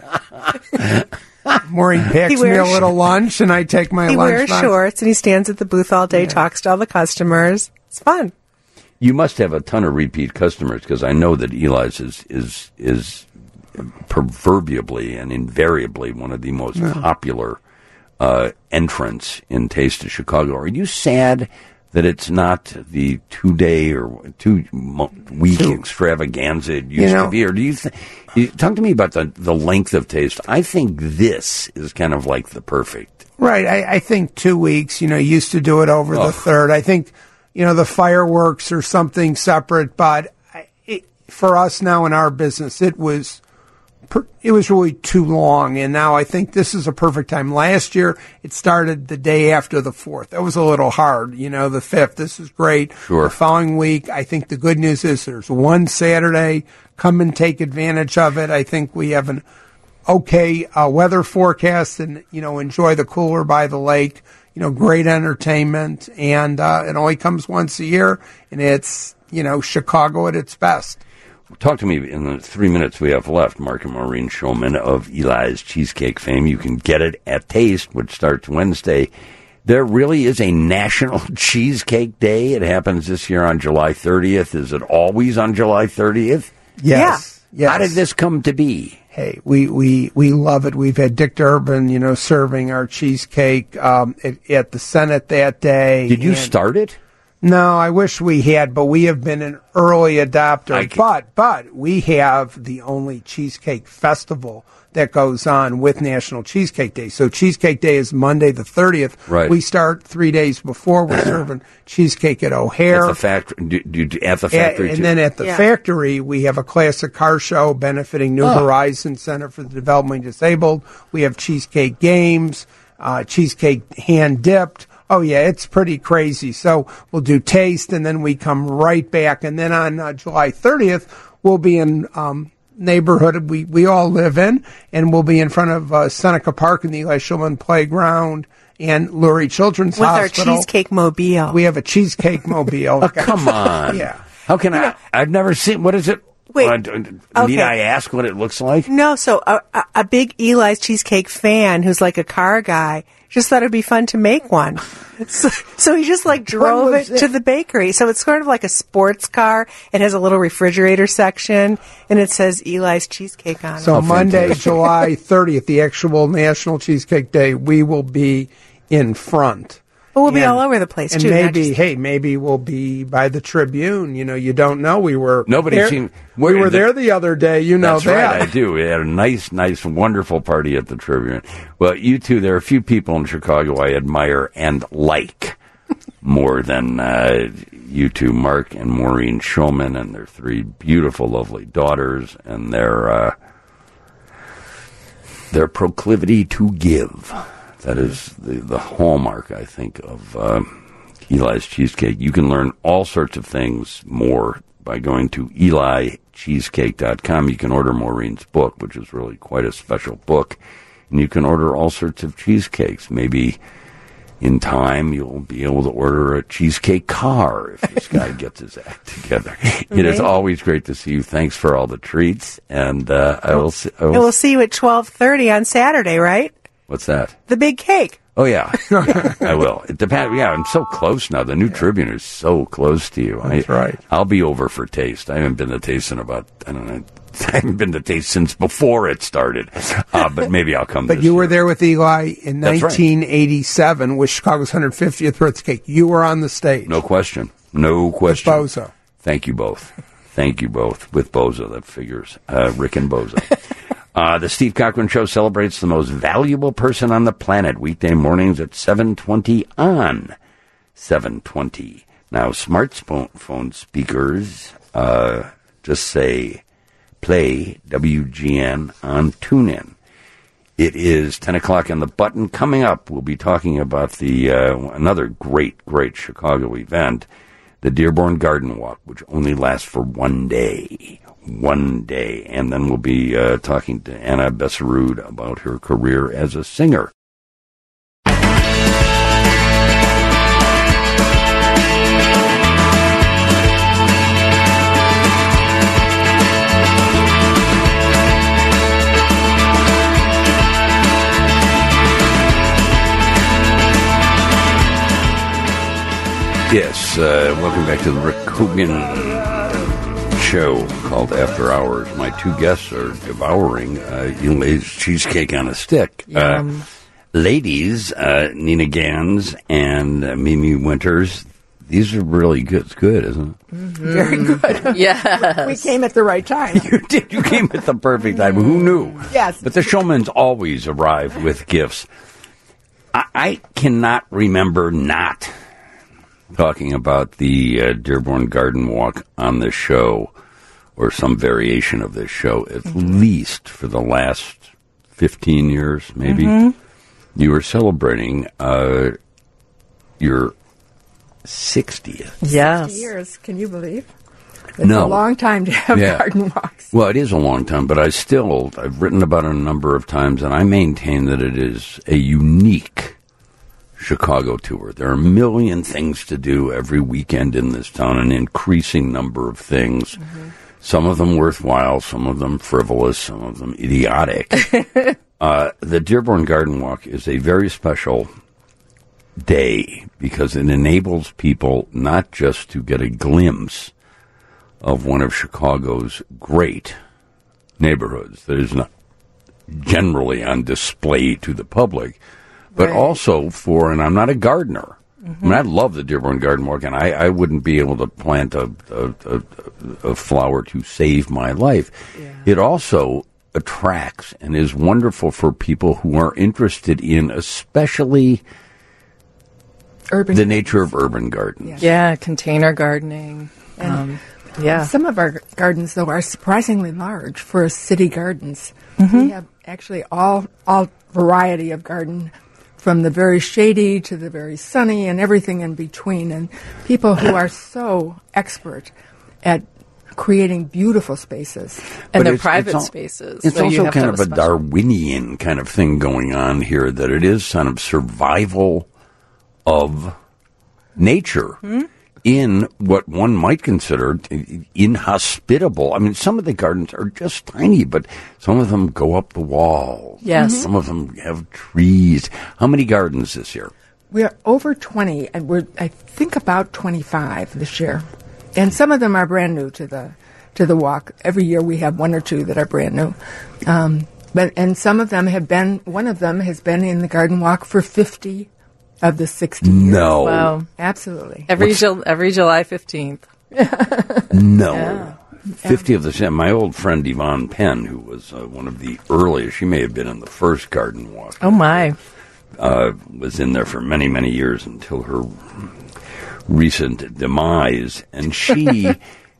Maureen packs me a wears- little lunch, and I take my He lunch. wears box. shorts, and he stands at the booth all day, talks to all the customers. It's fun. You must have a ton of repeat customers because I know that Eli's is is is proverbially and invariably one of the most popular uh, entrants in Taste of Chicago. Are you sad that it's not the two day or two mo- week extravaganza it used You know- to be? Or do you, th- you talk to me about the the length of Taste? I think this is kind of like the perfect Right. I, I think two weeks, you know, used to do it over Oh. the third. I think, you know, the fireworks are something separate, but I, it, for us now in our business, it was, per, it was really too long. And now I think this is a perfect time. Last year, it started the day after the fourth. That was a little hard, you know, the fifth. This is great. Sure. The following week, I think the good news is there's one Saturday. Come and take advantage of it. I think we have an okay uh, weather forecast, and you know, enjoy the cooler by the lake. You know, great entertainment, and uh, it only comes once a year, and it's, you know, Chicago at its best. Talk to me in the three minutes we have left, Mark and Maureen Shulman of Eli's Cheesecake fame. You can get it at Taste, which starts Wednesday. There really is a National Cheesecake Day. It happens this year on July thirtieth. Is it always on July thirtieth? Yes. Yeah. Yes. How did this come to be? Hey, we, we, we love it. We've had Dick Durbin, you know, serving our cheesecake um, at, at the Senate that day. Did you and- start it? No, I wish we had, but we have been an early adopter. I can- But but we have the only cheesecake festival that goes on with National Cheesecake Day. So Cheesecake Day is Monday the thirtieth. Right. We start three days before. We're serving cheesecake at O'Hare. At the factory? Do, do, do- at the A- factory, and too? then at the Yeah. factory, we have a classic car show benefiting New Horizons Center for the Developmentally Disabled. We have cheesecake games, uh, cheesecake hand dipped. Oh, yeah, it's pretty crazy. So we'll do taste, and then we come right back. And then on uh, July thirtieth, we'll be in um, neighborhood we, we all live in, and we'll be in front of uh, Seneca Park in the Eli Shulman Playground and Lurie Children's With Hospital. our cheesecake mobile. We have a cheesecake mobile. Oh, come on. Yeah. How can I? I've never seen. What is it? Wait. Uh, d- d- Okay. Need I ask what it looks like? No, so a, a, a big Eli's Cheesecake fan who's like a car guy just thought it'd be fun to make one. So, so he just like drove was it to it? the bakery. So it's sort of like a sports car. It has a little refrigerator section, and it says Eli's Cheesecake on So it. Monday, fantastic. July thirtieth, the actual National Cheesecake Day, we will be in front. But we'll be And- all over the place, and too, not maybe, just- hey, maybe we'll be by the Tribune. You know, you don't know. We were Nobody there, seen- We where- were there the other day. You know That's that. right, I do. We had a nice, nice, wonderful party at the Tribune. Well, you two, there are a few people in Chicago I admire and like more than uh, you two, Mark and Maureen Shulman, and their three beautiful, lovely daughters, and their uh, their proclivity to give. That is the, the hallmark, I think, of uh, Eli's Cheesecake. You can learn all sorts of things more by going to eli cheesecake dot com. You can order Maureen's book, which is really quite a special book. And you can order all sorts of cheesecakes. Maybe in time you'll be able to order a cheesecake car if this guy gets his act together. It is always great to see you. Thanks for all the treats. And uh, I will see. I will And we'll see you at twelve thirty on Saturday, right? What's that? The big cake. Oh, yeah. I will. It depends. Yeah, I'm so close now. The new Tribune is so close to you. That's I, right. I'll be over for Taste. I haven't been to Taste in about, I don't know, I haven't been to Taste since before it started. Uh, but maybe I'll come But this you were year. there with Eli in That's right. nineteen eighty-seven with Chicago's one hundred fiftieth birthday cake. You were on the stage. No question. No question. Bozo. Thank you both. Thank you both. With Bozo, that figures. Uh, Rick and Bozo. Uh, the Steve Cochran Show celebrates the most valuable person on the planet. Weekday mornings at seven twenty on seven twenty. Now, smartphone speakers uh, just say play W G N on TuneIn. It is ten o'clock on the button. Coming up, we'll be talking about the uh, another great, great Chicago event, the Dearborn Garden Walk, which only lasts for one day. One day. And then we'll be uh, talking to Anna Besserud about her career as a singer. Yes, uh, welcome back to the Rick Hogan show called After Hours. My two guests are devouring uh, Eli's cheesecake on a stick. Uh, ladies, uh, Nina Gans and uh, Mimi Winters. These are really good. It's good, isn't it? Very good. Yes. We came at the right time. You did. You came at the perfect time. Who knew? Yes. But the Shulmans always arrive with gifts. I, I cannot remember not talking about the uh, Dearborn Garden Walk on the show or some variation of this show at mm-hmm. least for the last fifteen years, maybe. Mm-hmm. You were celebrating uh, your sixtieth. Yes. sixty years, can you believe? It's no. a long time to have yeah. garden walks. Well, it is a long time, but I still, I've written about it a number of times, and I maintain that it is a unique Chicago tour. There are a million things to do every weekend in this town, an increasing number of things. Mm-hmm. Some of them worthwhile, some of them frivolous, some of them idiotic. uh, the Dearborn Garden Walk is a very special day because it enables people not just to get a glimpse of one of Chicago's great neighborhoods that is not generally on display to the public, but right. also for, and I'm not a gardener. Mm-hmm. I mean, I love the Dearborn Garden Walk, and I, I wouldn't be able to plant a, a, a, a flower to save my life. Yeah. It also attracts and is wonderful for people who are interested in especially urban the gardens. nature of urban gardens. Yeah, yeah, container gardening. And um, yeah. Some of our gardens, though, are surprisingly large for city gardens. Mm-hmm. We have actually all all variety of garden, from the very shady to the very sunny and everything in between. And people who are so expert at creating beautiful spaces. And But they're it's- private it's al- spaces. It's so you also have to kind have of a special- Darwinian kind of thing going on here, that it is kind of survival of nature Hmm? in what one might consider inhospitable. I mean, some of the gardens are just tiny, but some of them go up the walls. Yes. Some of them have trees. How many gardens this year? We're over twenty, and we're, I think, about twenty-five this year. And some of them are brand new to the to the walk. Every year we have one or two that are brand new. Um, but and some of them have been, one of them has been in the garden walk for fifty of the sixty years. No. Wow. Absolutely. Every, Jul- every July fifteenth. No. Yeah. fifty of the same. My old friend Yvonne Penn, who was uh, one of the earliest, she may have been in the first garden walk. Oh, my. Uh, was in there for many, many years until her recent demise. And she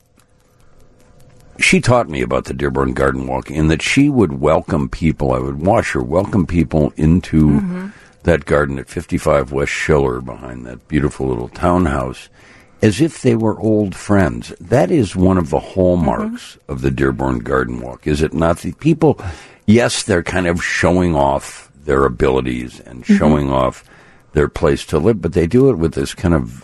she taught me about the Dearborn Garden Walk in that she would welcome people. I would watch her welcome people into mm-hmm. that garden at fifty-five West Schiller behind that beautiful little townhouse as if they were old friends. That is one of the hallmarks mm-hmm. of the Dearborn Garden Walk, is it not? The people, yes, they're kind of showing off their abilities and showing mm-hmm. off their place to live, but they do it with this kind of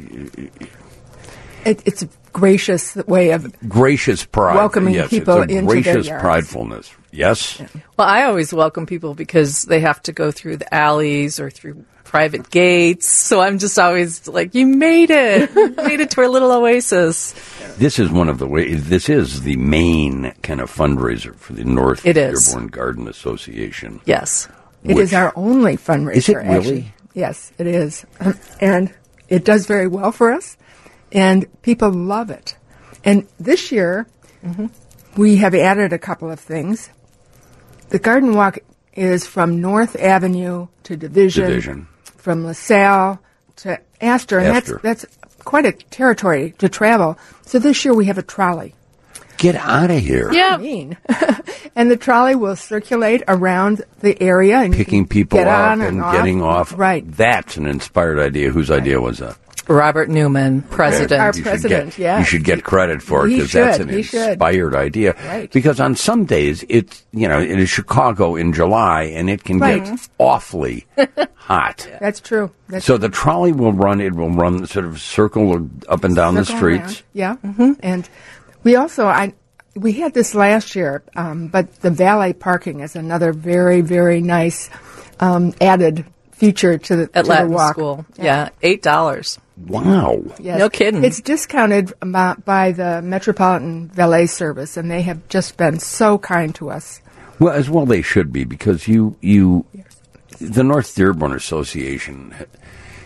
It, it's a gracious way of gracious pride, welcoming yes, people it's a into their gracious yards. pridefulness. Yes. Yeah. Well, I always welcome people because they have to go through the alleys or through private gates. So I'm just always like, you made it. You made it to our little oasis. This is one of the ways, this is the main kind of fundraiser for the North It is. Dearborn Garden Association. Yes. It Which- is our only fundraiser. Is it really? Actually. Yes, it is. Um, and it does very well for us, and people love it. And this year, mm-hmm. we have added a couple of things. The garden walk is from North Avenue to Division, Division. from LaSalle to Astor, and Astor. that's that's quite a territory to travel. So this year we have a trolley. Get out of here. Yeah. I mean. And the trolley will circulate around the area and you Picking can people get up on and off. getting off. Right. That's an inspired idea. Whose idea was that? Robert Newman, president. Our You should president, get, yeah. You should get credit for it He because that's should, an he should. inspired idea. Right. Because on some days, it's, you know, it is Chicago in July and it can Right. get awfully hot. That's true. That's So the trolley will run, it will run sort of circle up and down the circle streets. around. Yeah. Mm-hmm. And we also, I, we had this last year, um, but the valet parking is another very, very nice um, added feature to the, At to Latin the walk. School. Yeah, eight dollars. Wow. Yes. No kidding. It's discounted by, by the Metropolitan Valet Service, and they have just been so kind to us. Well, as well they should be, because you, you, the North Dearborn Association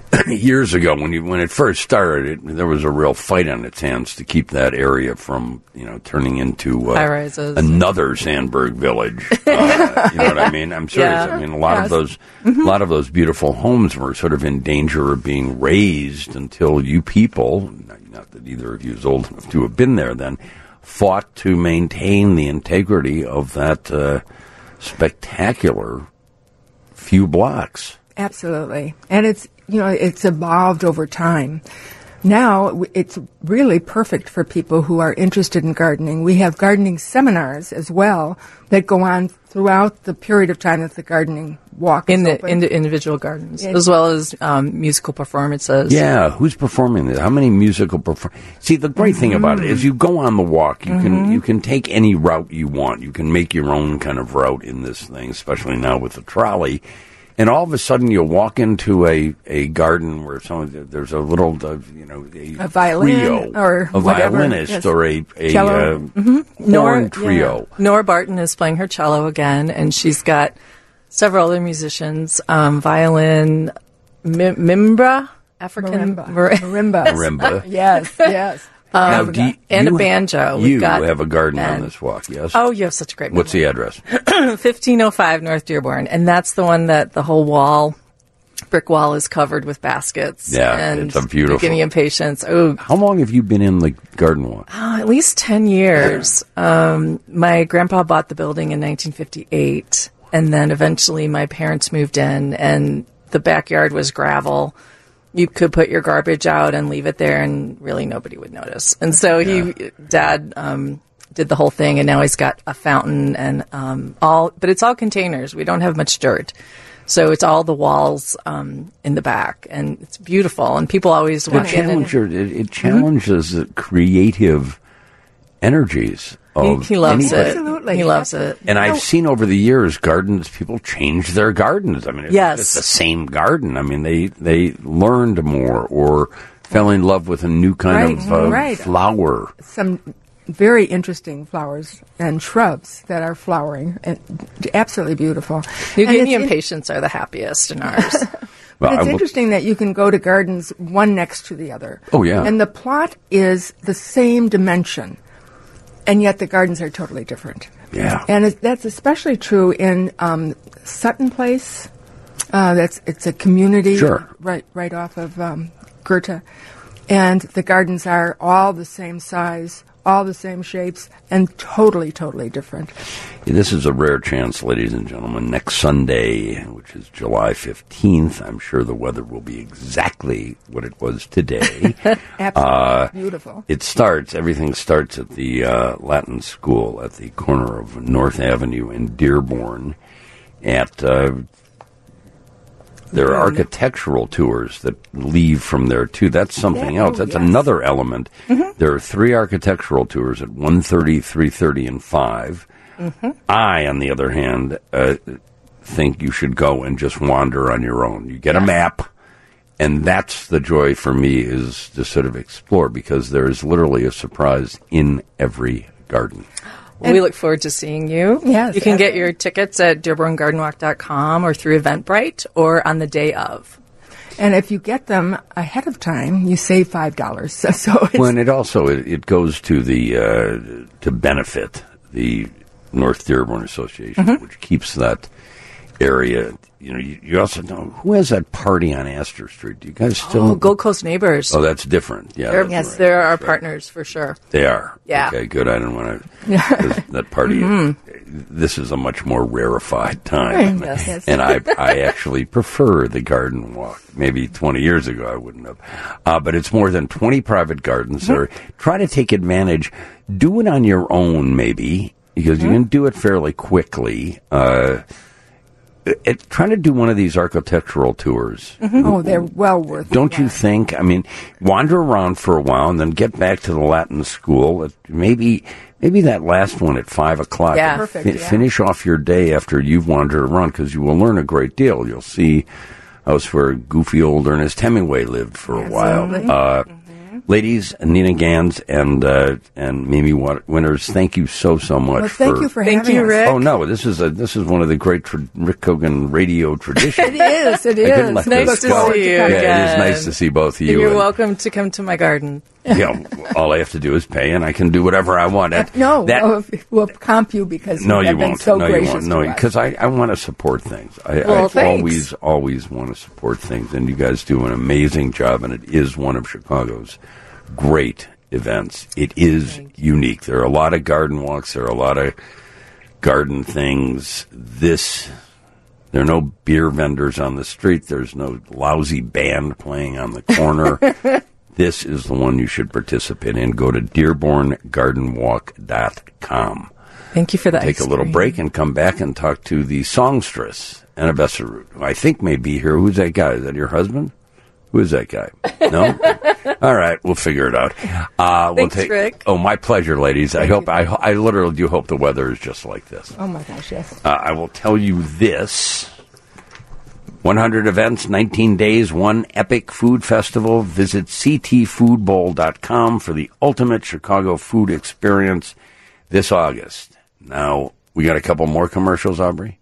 years ago when you when it first started, it, there was a real fight on its hands to keep that area from you know turning into uh, high-rises. Another Sandburg village. Uh, you know what I mean? I'm serious. Yeah. I mean, a lot Yes. of those, Mm-hmm. a lot of those beautiful homes were sort of in danger of being razed until you people, not that either of you is old enough to have been there then, fought to maintain the integrity of that uh, spectacular few blocks. Absolutely. And it's, you know, it's evolved over time. Now w- it's really perfect for people who are interested in gardening. We have gardening seminars as well that go on throughout the period of time that the gardening walk in is the open. in the individual gardens, Yeah. as well as um, musical performances. Yeah, who's performing this? How many musical perform? See, the great thing about it is you go on the walk. You can you can take any route you want. You can make your own kind of route in this thing, especially now with the trolley. And all of a sudden, you'll walk into a, a garden where someone there's a little, uh, you know, a, A violin trio, or a whatever, violinist yes. or a, a Cello. uh, horn trio. Nora Barton is playing her cello again, and she's got several other musicians, um, violin, mi- mimbra, African Marimba. mar- Marimba. Marimba. Yes, yes. Now, do you, and a you- banjo. We've You got- have a garden on and- this walk, yes? Oh, you have such a great What's the address? fifteen oh five North Dearborn, and that's the one that the whole wall, brick wall, is covered with baskets. Yeah, and it's a beautiful- beginning of patience. Oh, How long have you been in the garden walk? uh, at least ten years. Um, my grandpa bought the building in nineteen fifty-eight, and then eventually my parents moved in, and the backyard was gravel. You could put your garbage out and leave it there, and really nobody would notice. And so he, Dad, um, did the whole thing, and now he's got a fountain and um, all, but it's all containers. We don't have much dirt. So it's all the walls um, in the back, and it's beautiful. And people always It, walk in. And, challenger, it, it challenges the creative energies he, of he loves anybody. it. Absolutely. He loves it. And I've seen over the years gardens, people change their gardens. I mean, it's, Yes. it's the same garden. I mean, they, they learned more or fell in love with a new kind Right, of uh, right. flower. Some very interesting flowers and shrubs that are flowering, and absolutely beautiful. New And it's Guinea and in- patience are the happiest in ours. Well, But it's I will- interesting that you can go to gardens one next to the other. Oh, yeah. And the plot is the same dimension, and yet the gardens are totally different. Yeah. And it, that's especially true in um, Sutton Place. Uh, that's it's a community Sure. right right off of um, Goethe, and the gardens are all the same size, all the same shapes, and totally totally different. This is a rare chance, ladies and gentlemen. Next Sunday, which is July fifteenth, I'm sure the weather will be exactly what it was today. Absolutely beautiful. It starts, everything starts at the uh, Latin School at the corner of North Avenue in Dearborn. At uh, there are architectural tours that leave from there too. That's something Yeah, else. oh, That's yes. another element. There are three architectural tours at one thirty, three thirty, and five. I, on the other hand, uh, think you should go and just wander on your own. You get a map, and that's the joy for me, is to sort of explore, because there is literally a surprise in every garden. Well, we look forward to seeing you. Yes, You can get absolutely. your tickets at dearborn garden walk dot com or through Eventbrite or on the day of. And if you get them ahead of time, you save five dollars. So, so it's, Well, and it also it, it goes to the uh, to benefit the North Dearborn Association, Mm-hmm. which keeps that area. You know, you, you also know who has that party on Astor Street. Do you guys still? Oh, Gold Coast Neighbors. Oh, that's different. Yeah, They're- that's yes, right. they're our That's right. partners for sure. They are. Yeah. Okay, good. I didn't want to. That party. This is a much more rarefied time, Yes, yes. and I I actually prefer the garden walk. Maybe twenty years ago I wouldn't have, uh, but it's more than twenty private gardens. Or try to take advantage. Do it on your own, maybe, because you can do it fairly quickly. Uh, it, trying to do one of these architectural tours. oh, they're well worth. Don't it. you think? I mean, wander around for a while and then get back to the Latin school. At maybe, maybe that last one at five o'clock. Yeah. and Perfect, fi- yeah. Finish off your day after you've wandered around, because you will learn a great deal. You'll see house where goofy old Ernest Hemingway lived for a while. Uh, Ladies, Nina Gans and uh, and Mimi Winters, thank you so so much. Well, thank for, you for Thank having you, us. Rick. Oh no, this is a this is one of the great tra- Rick Kogan radio traditions. It is. It I couldn't is. let Nice this to go. see you Yeah, again. it is nice to see both of you. You're and, welcome to come to my garden. You know, all I have to do is pay, and I can do whatever I want. That, No, that, we'll, we'll comp you because no, you you have been won't. so no, you gracious won't. to No, us. because I, I want to support things. I, Well, I thanks. always always want to support things, and you guys do an amazing job, and it is one of Chicago's great events. It is unique. There are a lot of garden walks. There are a lot of garden things. This, there are no beer vendors on the street. There's no lousy band playing on the corner. This is the one you should participate in. Go to dearborn garden walk dot com. Thank you for that. Take a little break and come back and talk to the songstress, Anna Besserud, who I think may be here. Who's that guy? Is that your husband? Who is that guy? No? All right, we'll figure it out. Uh, we'll Thanks, take, Rick. Oh, my pleasure, ladies. I hope I, I literally do hope the weather is just like this. Oh my gosh, yes. Uh, I will tell you this. one hundred events, nineteen days, one epic food festival. Visit c t food bowl dot com for the ultimate Chicago food experience this August. Now, we got a couple more commercials, Aubrey.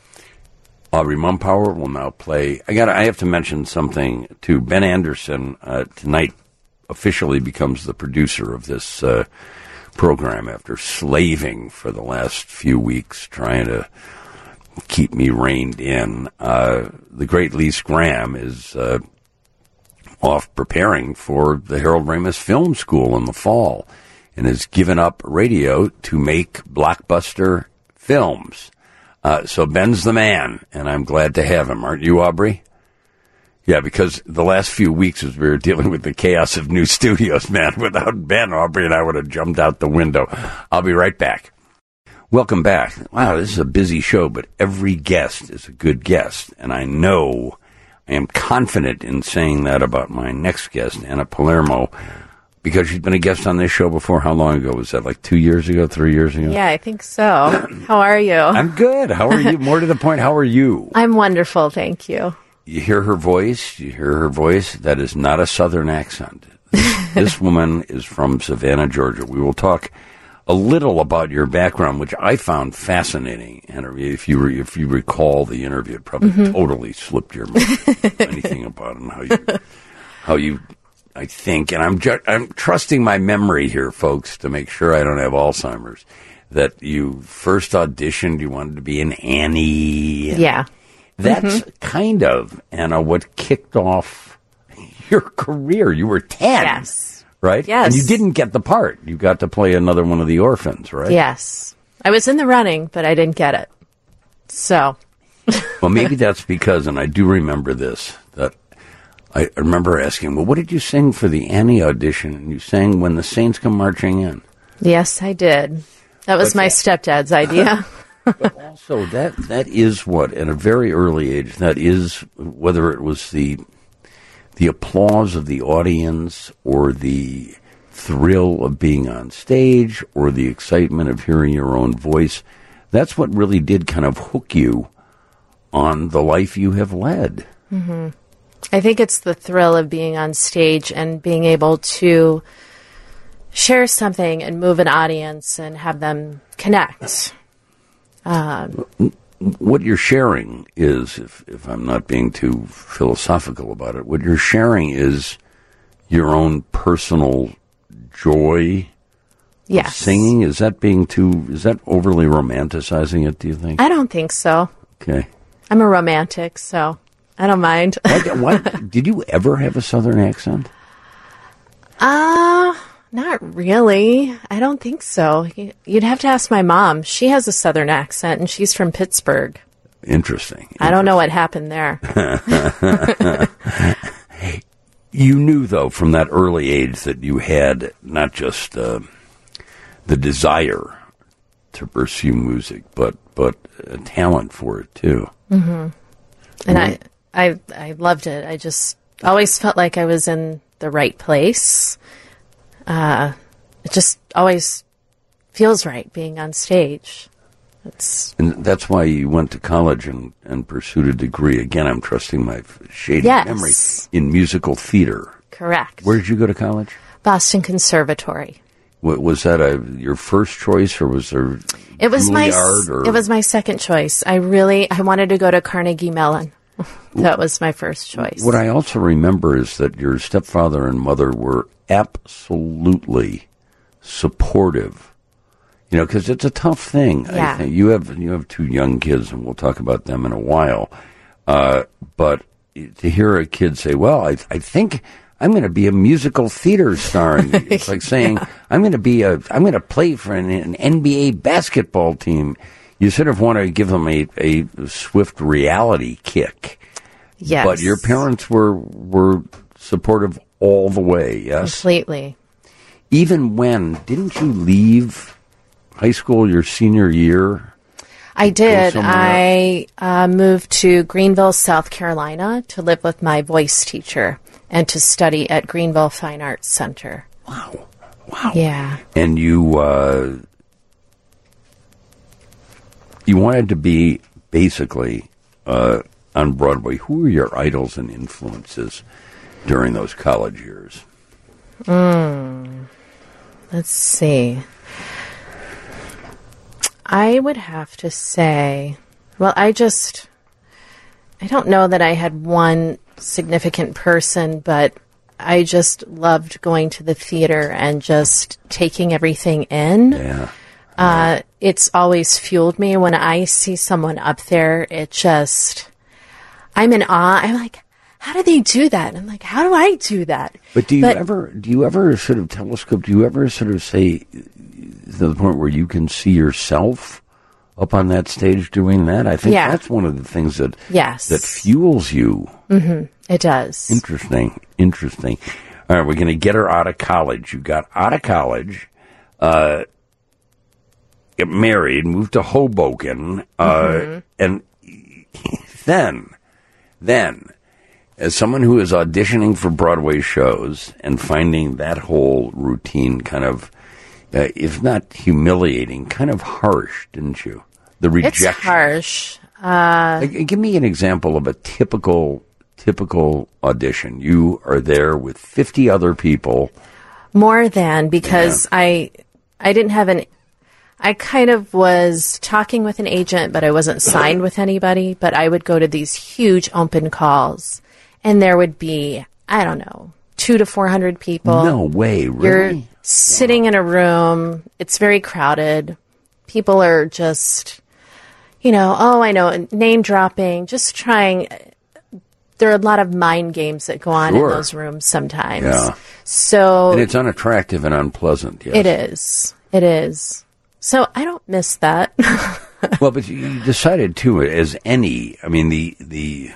Aubrey Mumpower will now play. I got. I have to mention something too. Ben Anderson uh, tonight officially becomes the producer of this uh, program after slaving for the last few weeks trying to keep me reined in. Uh, the great Lise Graham is uh, off preparing for the Harold Ramis Film School in the fall and has given up radio to make blockbuster films. Uh, so Ben's the man, and I'm glad to have him. Aren't you, Aubrey? Yeah, because the last few weeks as we were dealing with the chaos of new studios, man, without Ben, Aubrey and I would have jumped out the window. I'll be right back. Welcome back. Wow, this is a busy show, but every guest is a good guest, and I know, I am confident in saying that about my next guest, Anna Palermo, because she's been a guest on this show before. How long ago was that? Like two years ago, three years ago? Yeah, I think so. How are you? I'm good. How are you? More to the point, how are you? I'm wonderful, thank you. You hear her voice. You hear her voice. That is not a Southern accent. This, this woman is from Savannah, Georgia. We will talk a little about your background, which I found fascinating. And if you re, if you recall the interview, it probably mm-hmm. totally slipped your mind. Anything about it and how you how you. I think, and I'm ju- I'm trusting my memory here, folks, to make sure I don't have Alzheimer's. That you first auditioned, you wanted to be an Annie. Yeah. That's mm-hmm. kind of, Anna, what kicked off your career. You were ten. Yes. Right? Yes. And you didn't get the part. You got to play another one of the orphans, right? Yes. I was in the running, but I didn't get it. So. Well, maybe that's because, and I do remember this, that I remember asking, well, what did you sing for the Annie audition? And you sang When the Saints Come Marching In. Yes, I did. That was But my that- stepdad's idea. But also, that that is what, at a very early age, that is, whether it was the the applause of the audience or the thrill of being on stage or the excitement of hearing your own voice, that's what really did kind of hook you on the life you have led. Mm-hmm. I think it's the thrill of being on stage and being able to share something and move an audience and have them connect. Um, What you're sharing is, if, if I'm not being too philosophical about it, what you're sharing is your own personal joy of yes. singing. Is that being too, is that overly romanticizing it, do you think? I don't think so. Okay. I'm a romantic, so I don't mind. What, what, did you ever have a Southern accent? Uh, not really. I don't think so. You'd have to ask my mom. She has a Southern accent, and she's from Pittsburgh. Interesting. I don't know what happened there. You knew, though, from that early age that you had not just uh, the desire to pursue music, but but a talent for it, too. Mm-hmm. And I, I, I loved it. I just always felt like I was in the right place. Uh, it just always feels right being on stage. It's And that's why you went to college and, and pursued a degree. Again, I'm trusting my shady Yes. memory in musical theater. correct. Where did you go to college? Boston Conservatory. Wa- Was that a your first choice, or was there It was my Juilliard, or? it was my second choice. I really I wanted to go to Carnegie Mellon. That was my first choice. What I also remember is that your stepfather and mother were absolutely supportive. You know, because it's a tough thing. Yeah. I think. You have you have two young kids, and we'll talk about them in a while. Uh, but to hear a kid say, "Well, I, I think I'm going to be a musical theater star," it's like saying, yeah. "I'm going to be a I'm going to play for an, an N B A basketball team." You sort of want to give them a, a swift reality kick. Yes. But your parents were were supportive all the way. Yes, completely. Even when didn't you leave high school your senior year? I did. I uh, moved to Greenville, South Carolina, to live with my voice teacher and to study at Greenville Fine Arts Center. Wow, wow. Yeah. And you uh, you wanted to be basically uh, on Broadway. Who were your idols and influences during those college years? Mm. Let's see. I would have to say, well, I just, I don't know that I had one significant person, but I just loved going to the theater and just taking everything in. Yeah. Uh, it's always fueled me. When I see someone up there, it just, I'm in awe. I'm like, how do they do that? And I'm like, how do I do that? But do you but, ever, do you ever sort of telescope, do you ever sort of say, to the point where you can see yourself up on that stage doing that? I think yeah. that's one of the things that yes. that fuels you. Mm-hmm. It does. Interesting. Interesting. All right, we're going to get her out of college. You got out of college, uh, get married, moved to Hoboken, uh, mm-hmm. and then, then, as someone who is auditioning for Broadway shows and finding that whole routine kind of, uh, if not humiliating, kind of harsh, didn't you? The rejection. It's harsh. Uh, like, give me an example of a typical typical audition. You are there with fifty other people. More than, because yeah. I I didn't have an. I kind of was talking with an agent, but I wasn't signed with anybody. But I would go to these huge open calls, and there would be, I don't know, two to four hundred people. No way, really? You're sitting wow. in a room. It's very crowded. People are just, you know, oh, I know, name dropping, just trying. There are a lot of mind games that go on sure. in those rooms sometimes. Yeah. So and it's unattractive and unpleasant. Yes. It is. It is. So I don't miss that. Well, but you decided too, as any, I mean, the the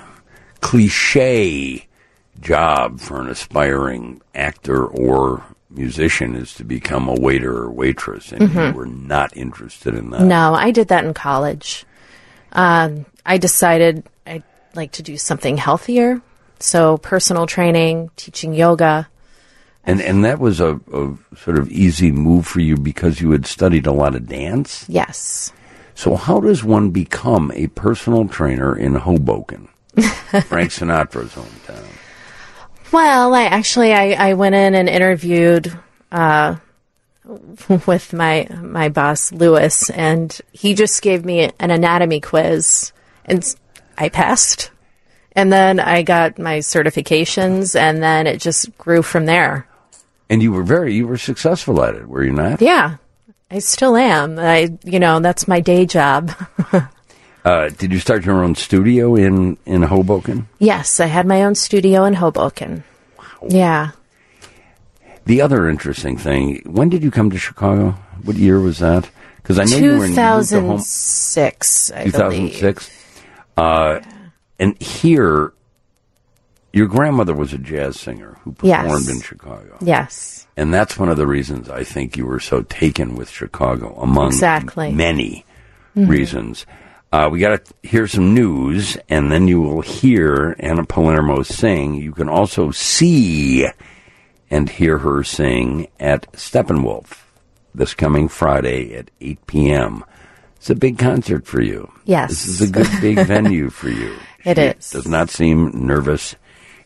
cliche job for an aspiring actor or musician is to become a waiter or waitress, and mm-hmm. you were not interested in that. No, I did that in college. Um, I decided I'd like to do something healthier, so personal training, teaching yoga. And and that was a, a sort of easy move for you because you had studied a lot of dance? Yes. So how does one become a personal trainer in Hoboken, Frank Sinatra's hometown? Well, I actually I, I went in and interviewed uh, with my my boss Lewis, and he just gave me an anatomy quiz, and I passed. And then I got my certifications, and then it just grew from there. And you were very you were successful at it, were you not? Yeah, I still am. I you know that's my day job. Uh, did you start your own studio in, in Hoboken? Yes, I had my own studio in Hoboken. Wow. Yeah. The other interesting thing, when did you come to Chicago? What year was that? Because I know you were in two thousand six, I two thousand six. Uh, and here, your grandmother was a jazz singer who performed yes. in Chicago. Yes. And that's one of the reasons I think you were so taken with Chicago, among exactly. many mm-hmm. reasons. Uh, we got to hear some news, and then you will hear Anna Palermo sing. You can also see and hear her sing at Steppenwolf this coming Friday at eight p.m. It's a big concert for you. Yes. This is a good big venue for you. It she is. Does not seem nervous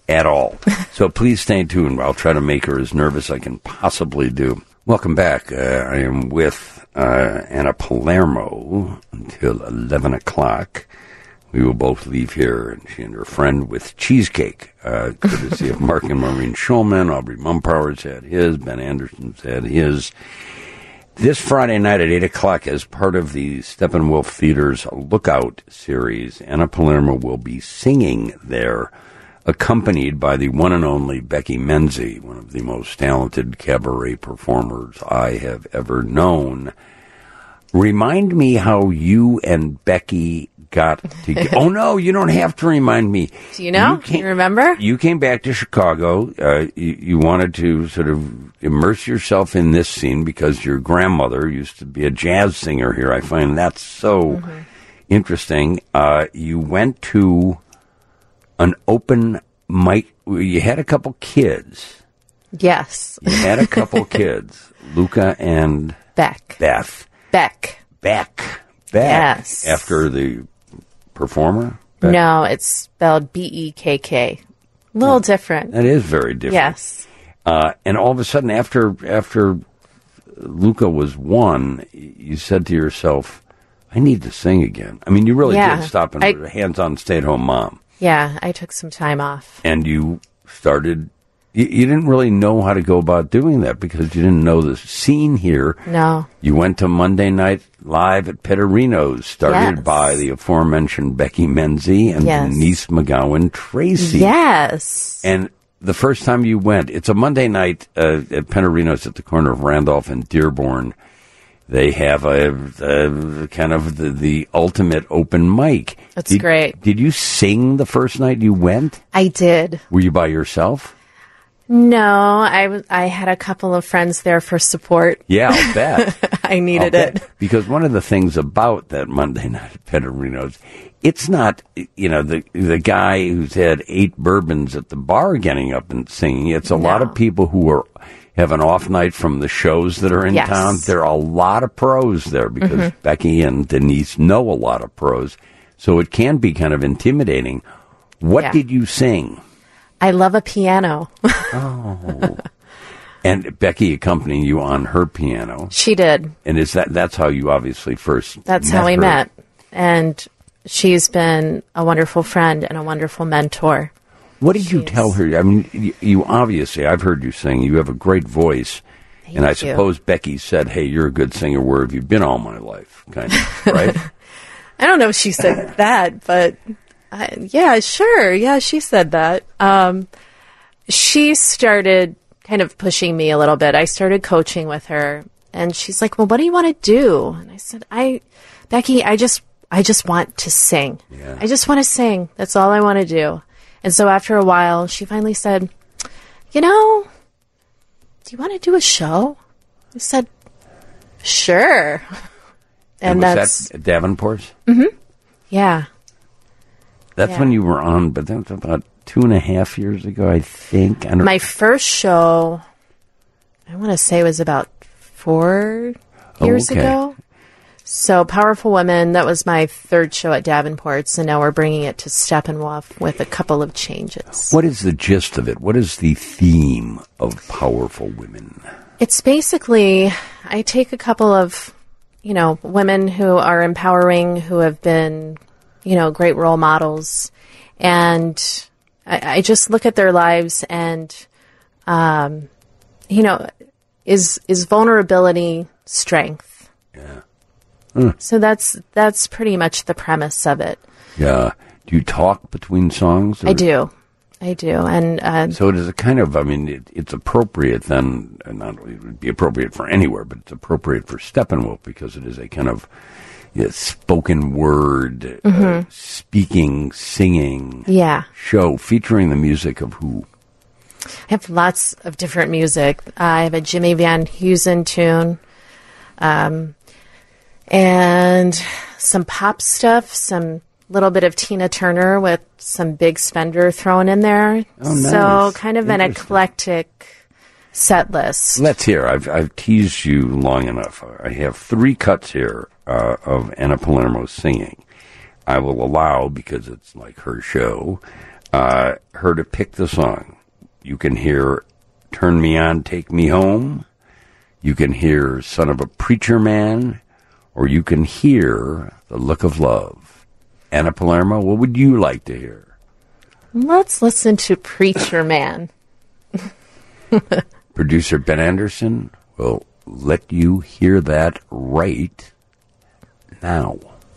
at all. So please stay tuned. I'll try to make her as nervous as I can possibly do. Welcome back. Uh, I am with uh, Anna Palermo until eleven o'clock. We will both leave here, and she and her friend, with cheesecake, uh, courtesy of Mark and Maureen Schulman. Aubrey Mumpower's had his. Ben Anderson's had his. This Friday night at eight o'clock, as part of the Steppenwolf Theater's Lookout series, Anna Palermo will be singing there, accompanied by the one and only Becky Menzie, one of the most talented cabaret performers I have ever known. Remind me how you and Becky got together. Oh, no, you don't have to remind me. Do you know? You, came, you remember? You came back to Chicago. Uh, you, you wanted to sort of immerse yourself in this scene because your grandmother used to be a jazz singer here. I find that so mm-hmm. interesting. Uh, you went to an open mic. You had a couple kids. Yes. You had a couple kids. Luca and Beck. Beth. Beck. Beck. Beck. Yes. After the performer? Beck. No, it's spelled B E K K. A little oh, different. That is very different. Yes. Uh, and all of a sudden, after after Luca was one, you said to yourself, I need to sing again. I mean, you really yeah, did stop and were a hands-on stay-at-home mom. Yeah, I took some time off. And you started... You, you didn't really know how to go about doing that because you didn't know the scene here. No. You went to Monday Night Live at Petterino's, started yes. by the aforementioned Becky Menzie and yes. Denise McGowan Tracy. Yes. And the first time you went, it's a Monday night uh, at Petterino's at the corner of Randolph and Dearborn. They have a, a kind of the, the ultimate open mic. That's did, great. Did you sing the first night you went? I did. Were you by yourself? No, I, w- I had a couple of friends there for support. Yeah, I'll bet. I needed I'll it. Bet. Because one of the things about that Monday night at Petterino's, it's not, you know, the the guy who's had eight bourbons at the bar getting up and singing. It's a no. lot of people who are have an off night from the shows that are in yes. town. There are a lot of pros there because mm-hmm. Becky and Denise know a lot of pros. So it can be kind of intimidating. What yeah. did you sing? I love a piano. Oh. And Becky accompanying you on her piano. She did. And is that that's how you obviously first That's met how we her. met. And she's been a wonderful friend and a wonderful mentor. What did She's, you tell her? I mean, you, you obviously, I've heard you sing. You have a great voice. Thank and I you. suppose Becky said, hey, you're a good singer. Where have you been all my life? Kind of, right? I don't know if she said that, but I, yeah, sure. Yeah, she said that. Um, she started kind of pushing me a little bit. I started coaching with her, and she's like, well, what do you want to do? And I said, I, Becky, I just, I just want to sing. Yeah. I just want to sing. That's all I want to do. And so after a while, she finally said, you know, do you want to do a show? I said, sure. and And, was that's that at Davenport's? Mm-hmm. Yeah. That's yeah. when you were on, but that was about two and a half years ago, I think. I don't My first show, I want to say, was about four oh, years okay. ago. So Powerful Women, that was my third show at Davenport's, and now we're bringing it to Steppenwolf with a couple of changes. What is the gist of it? What is the theme of Powerful Women? It's basically, I take a couple of, you know, women who are empowering, who have been, you know, great role models, and I, I just look at their lives and, um, you know, is is vulnerability strength? Yeah. Mm. So that's that's pretty much the premise of it. Yeah. Do you talk between songs? Or? I do. I do. And uh, so it is a kind of, I mean, it, it's appropriate then, not only it would be appropriate for anywhere, but it's appropriate for Steppenwolf because it is a kind of you know, spoken word, mm-hmm. uh, speaking, singing yeah. show featuring the music of who? I have lots of different music. I have a Jimmy Van Heusen tune. Um, and some pop stuff, some little bit of Tina Turner with some Big Spender thrown in there. Oh, nice. So kind of an eclectic set list. Let's hear. I've I've teased you long enough. I have three cuts here uh, of Anna Palermo singing. I will allow, because it's like her show, uh, her to pick the song. You can hear Turn Me On, Take Me Home. You can hear Son of a Preacher Man. Or you can hear The Look of Love. Anna Palermo, what would you like to hear? Let's listen to Preacher Man. Producer Ben Anderson will let you hear that right now.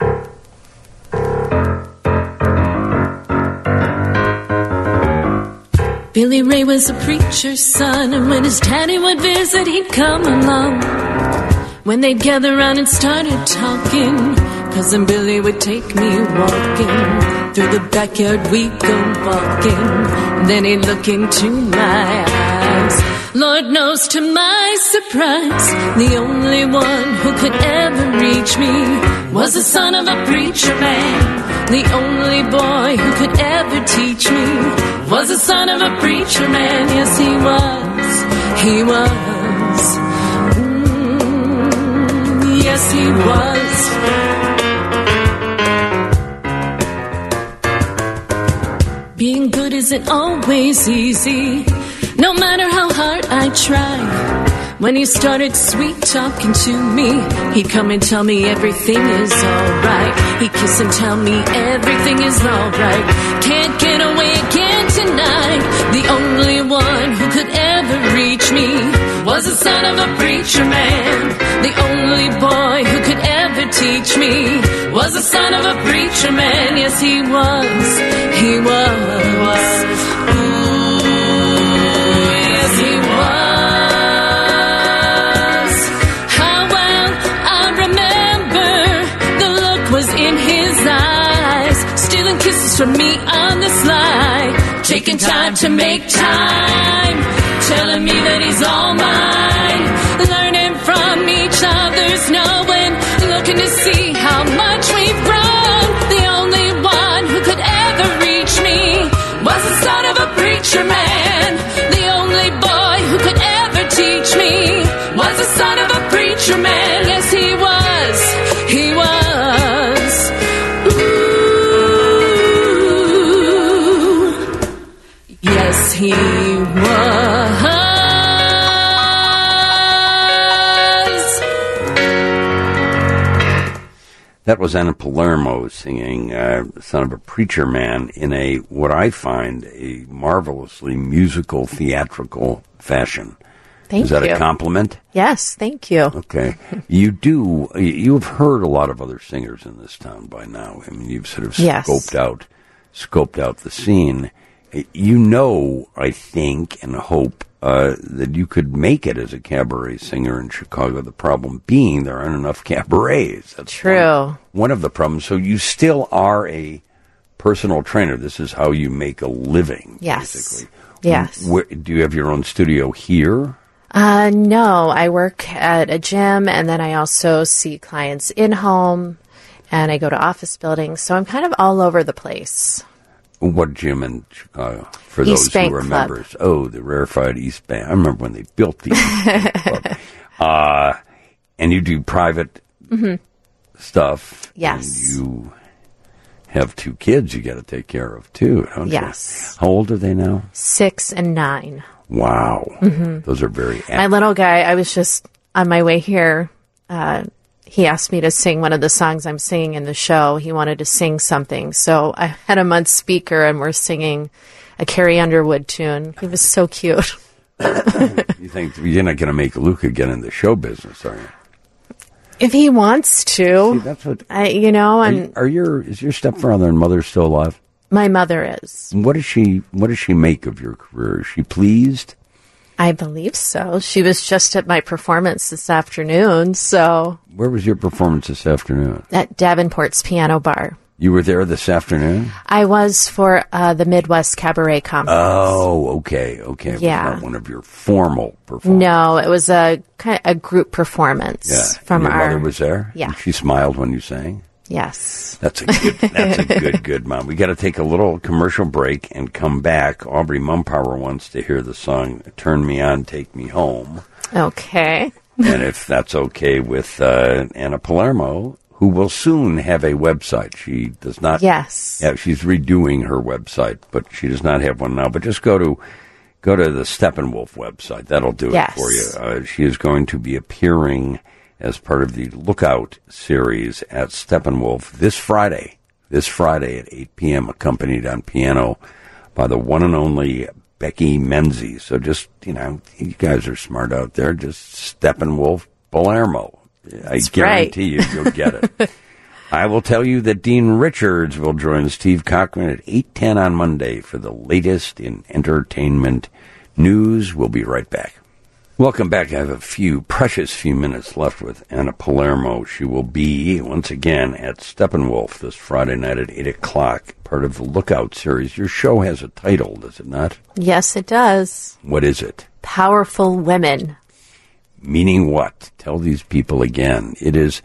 Billy Ray was a preacher's son, and when his daddy would visit, he'd come along. When they'd gather round and started talking, Cousin Billy would take me walking. Through the backyard we'd go walking. Then he'd look into my eyes. Lord knows, to my surprise, the only one who could ever reach me was the son of a preacher man. The only boy who could ever teach me was the son of a preacher man. Yes, he was. He was. Mm, yes, he was. Being good isn't always easy, no matter how hard I try. When he started sweet talking to me, he'd come and tell me everything is alright. He'd kiss and tell me everything is alright. Can't get away again tonight. The only one who could ever reach me was the son of a preacher man. The only boy who could ever teach me was the son of a preacher man. Yes, he was. He was. Ooh, yes, he was. Was in his eyes, stealing kisses from me on the sly, taking time to make time, telling me that he's all mine, learning from each other's knowing, looking to see how much we've grown. The only one who could ever reach me was the son of a preacher man. The only boy who could ever teach me was the son of a preacher man. Yes, he was. He was. Yes, he was. That was Anna Palermo singing uh, Son of a Preacher Man in a, what I find, a marvelously musical, theatrical fashion. Thank Is that you. a compliment? Yes, thank you. Okay. You do, you've heard a lot of other singers in this town by now. I mean, you've sort of Yes. scoped out, scoped out the scene. You know, I think and hope uh, that you could make it as a cabaret singer in Chicago. The problem being there aren't enough cabarets. That's True. One, one of the problems. So you still are a personal trainer. This is how you make a living, Yes. basically. Yes. Where, do you have your own studio here? Uh, no, I work at a gym, and then I also see clients in home, and I go to office buildings. So I'm kind of all over the place. What gym in Chicago? For East those Bank who are Club. members. Oh, the rarefied East Bank. I remember when they built the East Bank Club. Uh, and you do private Mm-hmm. stuff. Yes. And you have two kids you got to take care of, too, don't Yes. you? How old are they now? Six and nine. Wow. Mm-hmm. Those are very active. My little guy, I was just on my way here. Uh, he asked me to sing one of the songs I'm singing in the show. He wanted to sing something. So I had him on speaker, and we're singing a Carrie Underwood tune. He was so cute. You think you're not going to make Luca get in the show business, are you? If he wants to. See, that's what. I, you know, Are, and you- are your is your stepfather and mother still alive? my mother is. What does she What does she make of your career? Is she pleased? I believe so. She was just at my performance this afternoon, so Where was your performance this afternoon? at Davenport's Piano Bar. You were there this afternoon? I was for uh, the Midwest Cabaret Conference. Oh, okay, okay. It was Yeah. not one of your formal performances. No, it was a kind of a group performance Yeah. from your our. mother was there? Yeah. And she smiled when you sang? Yes. That's a good, that's a good, good mom. We got to take a little commercial break and come back. Aubrey Mumpower wants to hear the song "Turn Me On, Take Me Home," Okay. and if that's okay with uh, Anna Palermo, who will soon have a website. She does not. Yes. Yeah, she's redoing her website, but she does not have one now. But just go to go to the Steppenwolf website. That'll do Yes. it for you. Uh, she is going to be appearing as part of the Lookout series at Steppenwolf this Friday. This Friday at eight p.m., accompanied on piano by the one and only Becky Menzies. So just, you know, you guys are smart out there. Just Steppenwolf Palermo. I That's guarantee right. you you'll get it. I will tell you that Dean Richards will join Steve Cochran at eight ten on Monday for the latest in entertainment news. We'll be right back. Welcome back. I have a few precious few minutes left with Anna Palermo. She will be, once again, at Steppenwolf this Friday night at eight o'clock, part of the Lookout series. Your show has a title, does it not? Yes, it does. What is it? Powerful Women. Meaning what? Tell these people again. It is,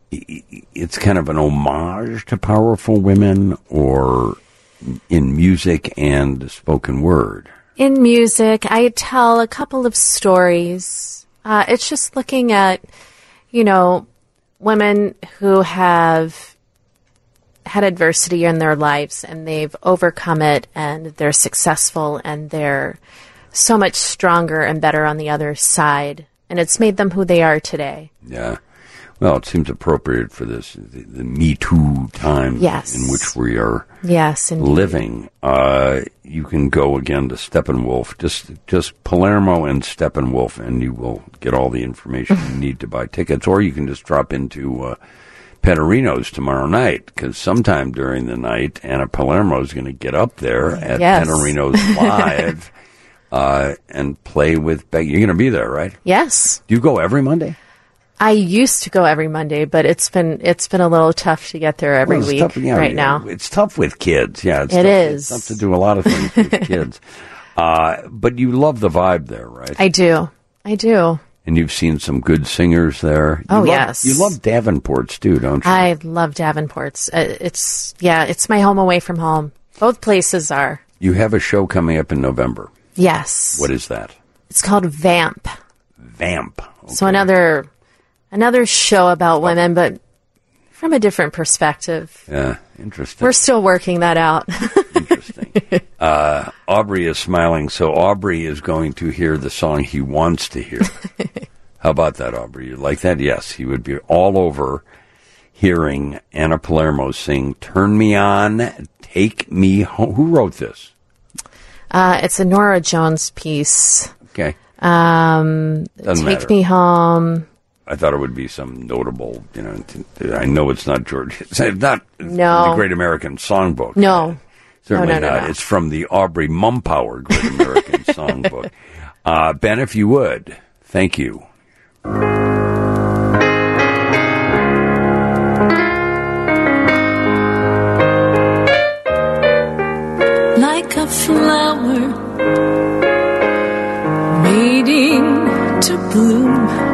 it's kind of an homage to powerful women, or in music and spoken word? In music, I tell a couple of stories. Uh, it's just looking at, you know, women who have had adversity in their lives and they've overcome it and they're successful and they're so much stronger and better on the other side. And it's made them who they are today. Yeah. Well, it seems appropriate for this, the, the Me Too time Yes. in which we are Yes, indeed. living. Uh, you can go again to Steppenwolf, just just Palermo and Steppenwolf, and you will get all the information you need to buy tickets. Or you can just drop into uh, Pettorino's tomorrow night, because sometime during the night, Anna Palermo is going to get up there at Yes. Pettorino's Live uh, and play with Becky. You're going to be there, right? Yes. Do you go every Monday? I used to go every Monday, but it's been it's been a little tough to get there every Well, it's week tough, yeah, right yeah. now. It's tough with kids. Yeah, it's It tough, is. It's tough to do a lot of things with kids. Uh, but you love the vibe there, right? I do. I do. And you've seen some good singers there. You Oh, love, yes. You love Davenport's too, don't you? I love Davenport's. Uh, it's yeah, it's my home away from home. Both places are. You have a show coming up in November. Yes. What is that? It's called Vamp. Vamp. Okay. So another another show about women, but from a different perspective. Yeah, interesting. We're still working that out. Interesting. Uh, Aubrey is smiling, so Aubrey is going to hear the song he wants to hear. How about that, Aubrey? You like that? Yes, he would be all over hearing Anna Palermo sing "Turn Me On, Take Me Home." Who wrote this? Uh, it's a Nora Jones piece. Okay. Um, Doesn't Take matter. Me Home. I thought it would be some notable, you know, t- I know it's not George, it's not No. the Great American Songbook. No. Certainly No, no, no, not. no. It's from the Aubrey Mumpower Great American Songbook. Uh, Ben, if you would, thank you. Like a flower waiting to bloom,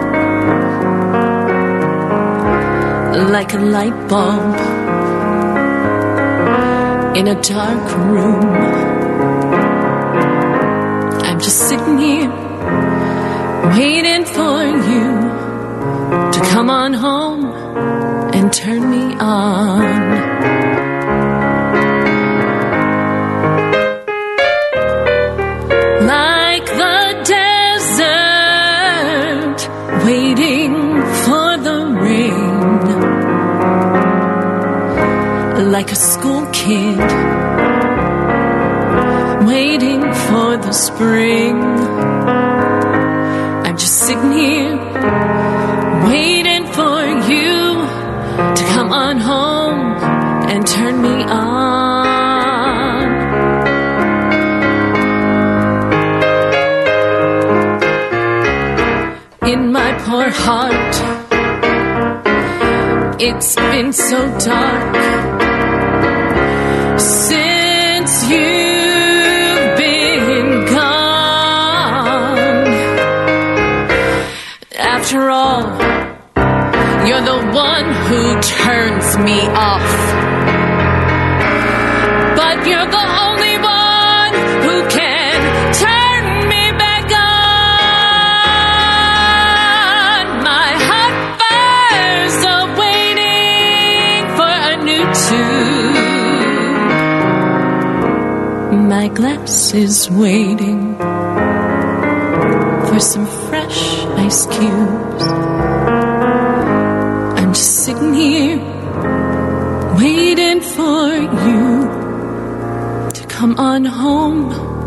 like a light bulb in a dark room. I'm just sitting here waiting for you to come on home and turn me on. Like the desert, waiting for the rain. Like a school kid, waiting for the spring. I'm just sitting here, waiting for you to come on home and turn me on. In my poor heart, it's been so dark since you've been gone. After all, you're the one who turns me off, but you're the only one who can turn me back on. My heart fires are waiting my glass is waiting for some fresh ice cubes. I'm just sitting here waiting for you to come on home.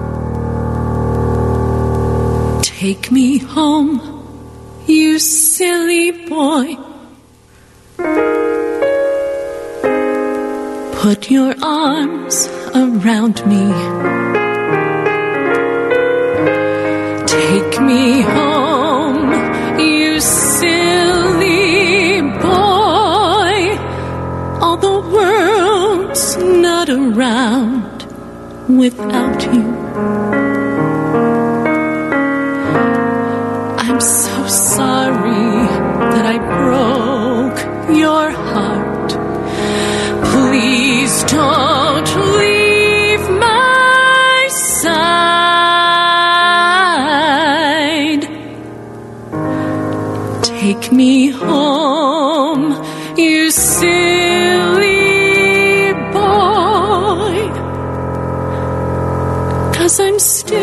Take me home, you silly boy. Put your arms around me. Take me home, you silly boy. All the world's not around without you. I'm so sorry that I broke your heart. Please don't leave my side. Take me home, you silly boy. 'Cause I'm still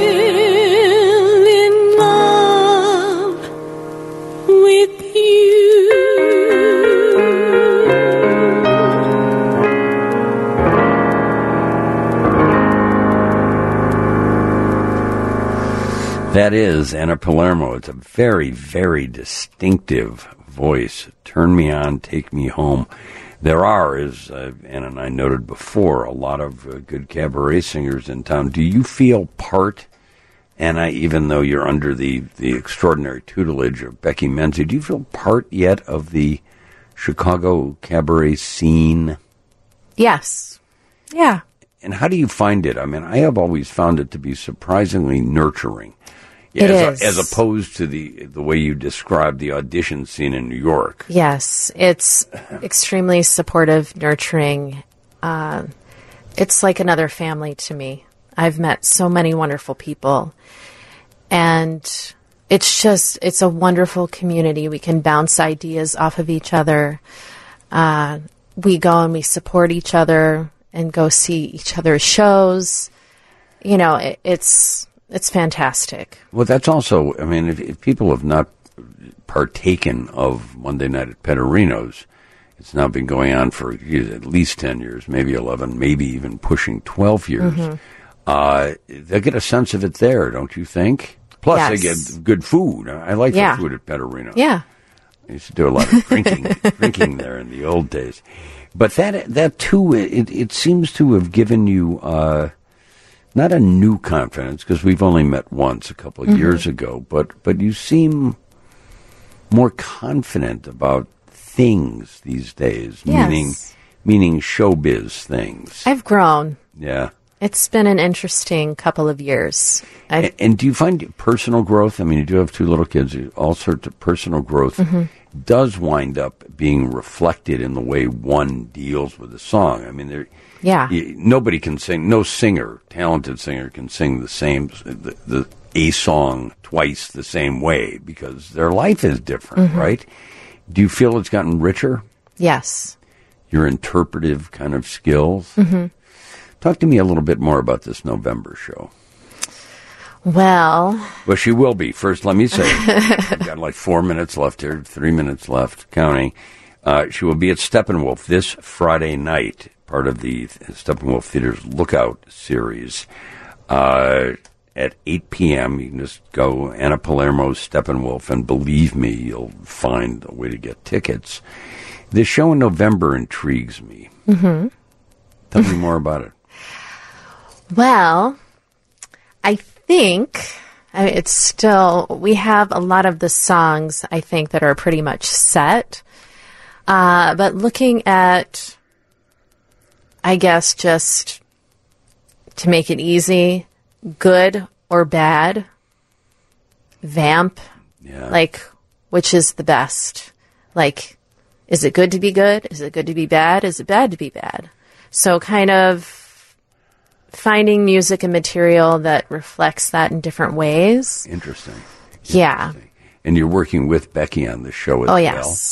in love with you. That is Anna Palermo. It's a very, very distinctive voice. Turn me on, take me home. There are, as uh, Anna and I noted before, a lot of uh, good cabaret singers in town. Do you feel part, Anna, even though you're under the, the extraordinary tutelage of Becky Menzie, do you feel part yet of the Chicago cabaret scene? Yes. Yeah. And how do you find it? I mean, I have always found it to be surprisingly nurturing. It as, is. as opposed to the the way you described the audition scene in New York. Yes, it's extremely supportive, nurturing. Uh, it's like another family to me. I've met so many wonderful people, and it's just, it's a wonderful community. We can bounce ideas off of each other. Uh, we go and we support each other and go see each other's shows. You know, it, it's... It's fantastic. Well, that's also, I mean, if, if people have not partaken of Monday Night at Pettorino's, it's now been going on for at least ten years, maybe eleven, maybe even pushing twelve years. Mm-hmm. Uh, they'll get a sense of it there, don't you think? Plus, yes. they get good food. I like yeah. the food at Pettorino's. Yeah. I used to do a lot of drinking drinking there in the old days. But that, that too, it, it seems to have given you... Uh, not a new confidence, because we've only met once a couple of mm-hmm. years ago, but, but you seem more confident about things these days, yes. meaning meaning showbiz things. I've grown. Yeah. It's been an interesting couple of years. And, and do you find personal growth, I mean, you do have two little kids, all sorts of personal growth mm-hmm. does wind up being reflected in the way one deals with a song. I mean, there... Yeah. Nobody can sing, no singer, talented singer can sing the same, the, the a song twice the same way because their life is different, mm-hmm. right? Do you feel it's gotten richer? Yes. Your interpretive kind of skills? Mm-hmm. Talk to me a little bit more about this November show. Well. Well, she will be. First, let me say, we've got like four minutes left here, three minutes left, counting. Uh, she will be at Steppenwolf this Friday night. Part of the Steppenwolf Theater's Lookout series. Uh, at eight p.m., you can just go Anna Palermo's Steppenwolf, and believe me, you'll find a way to get tickets. This show in November intrigues me. Mm-hmm. Tell me more about it. Well, I think I mean, it's still, we have a lot of the songs, I think, that are pretty much set. Uh, but looking at... I guess just to make it easy, good or bad, vamp, yeah. like, which is the best? Like, is it good to be good? Is it good to be bad? Is it bad to be bad? So kind of finding music and material that reflects that in different ways. Interesting. Yeah. Interesting. And you're working with Becky on the show as oh, well. Yes.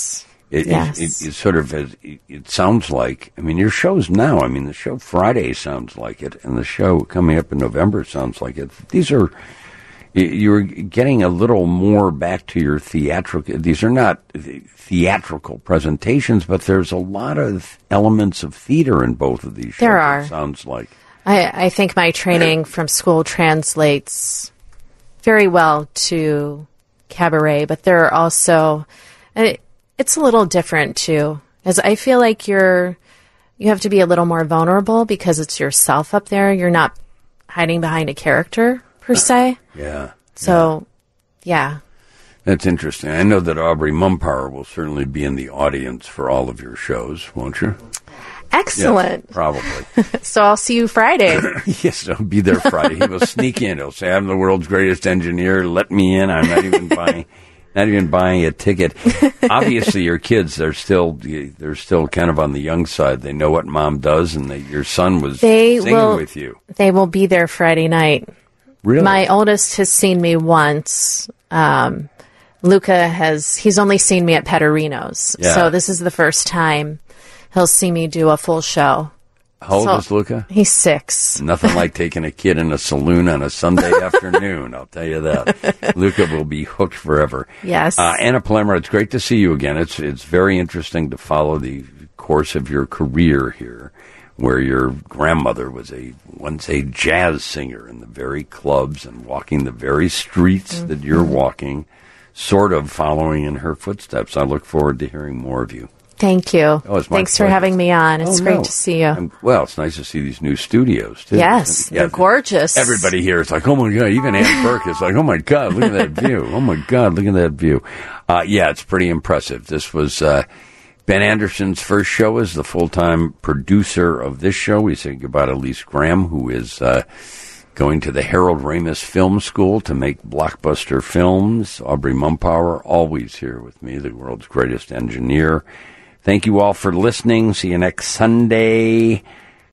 It, Yes. it, it, it sort of has, it, it sounds like, I mean, your shows now, I mean, the show Friday sounds like it, and the show coming up in November sounds like it. These are, y- you're getting a little more back to your theatrical, these are not theatrical presentations, but there's a lot of elements of theater in both of these shows. There are. It sounds like. I, I think my training from school translates very well to cabaret, but there are also, it, it's a little different too, as I feel like you're, you have to be a little more vulnerable because it's yourself up there. You're not hiding behind a character per se. Yeah. So, yeah. That's interesting. I know that Aubrey Mumpower will certainly be in the audience for all of your shows, won't you? Excellent. Yes, probably. So I'll see you Friday. Yes, I'll be there Friday. He will sneak in. He'll say, I'm the world's greatest engineer. Let me in. I'm not even buying not even buying a ticket. Obviously, your kids, they're still they're still kind of on the young side. They know what mom does, and they, your son was They singing will, with you. They will be there Friday night. Really? My oldest has seen me once. Um, Luca has, he's only seen me at Petterino's. Yeah. So this is the first time he'll see me do a full show. How old So- is Luca? He's six. Nothing like taking a kid in a saloon on a Sunday afternoon, I'll tell you that. Luca will be hooked forever. Yes. Uh, Anna Palermo, it's great to see you again. It's it's very interesting to follow the course of your career here, where your grandmother was a once a jazz singer in the very clubs and walking the very streets Mm-hmm. that you're walking, sort of following in her footsteps. I look forward to hearing more of you. Thank you. Oh, it's my Thanks for pleasure. having me on. It's Oh, great no. to see you. I'm- well, it's nice to see these new studios, too. Yes, they're gorgeous. Everybody here is like, oh, my God. Even Ann Burke is like, oh, my God, look at that view. Oh, my God, look at that view. Uh, yeah, it's pretty impressive. This was uh, Ben Anderson's first show as the full-time producer of this show. We say goodbye to Elise Graham, who is uh, going to the Harold Ramis Film School to make blockbuster films. Aubrey Mumpower, always here with me, the world's greatest engineer. Thank you all for listening. See you next Sunday.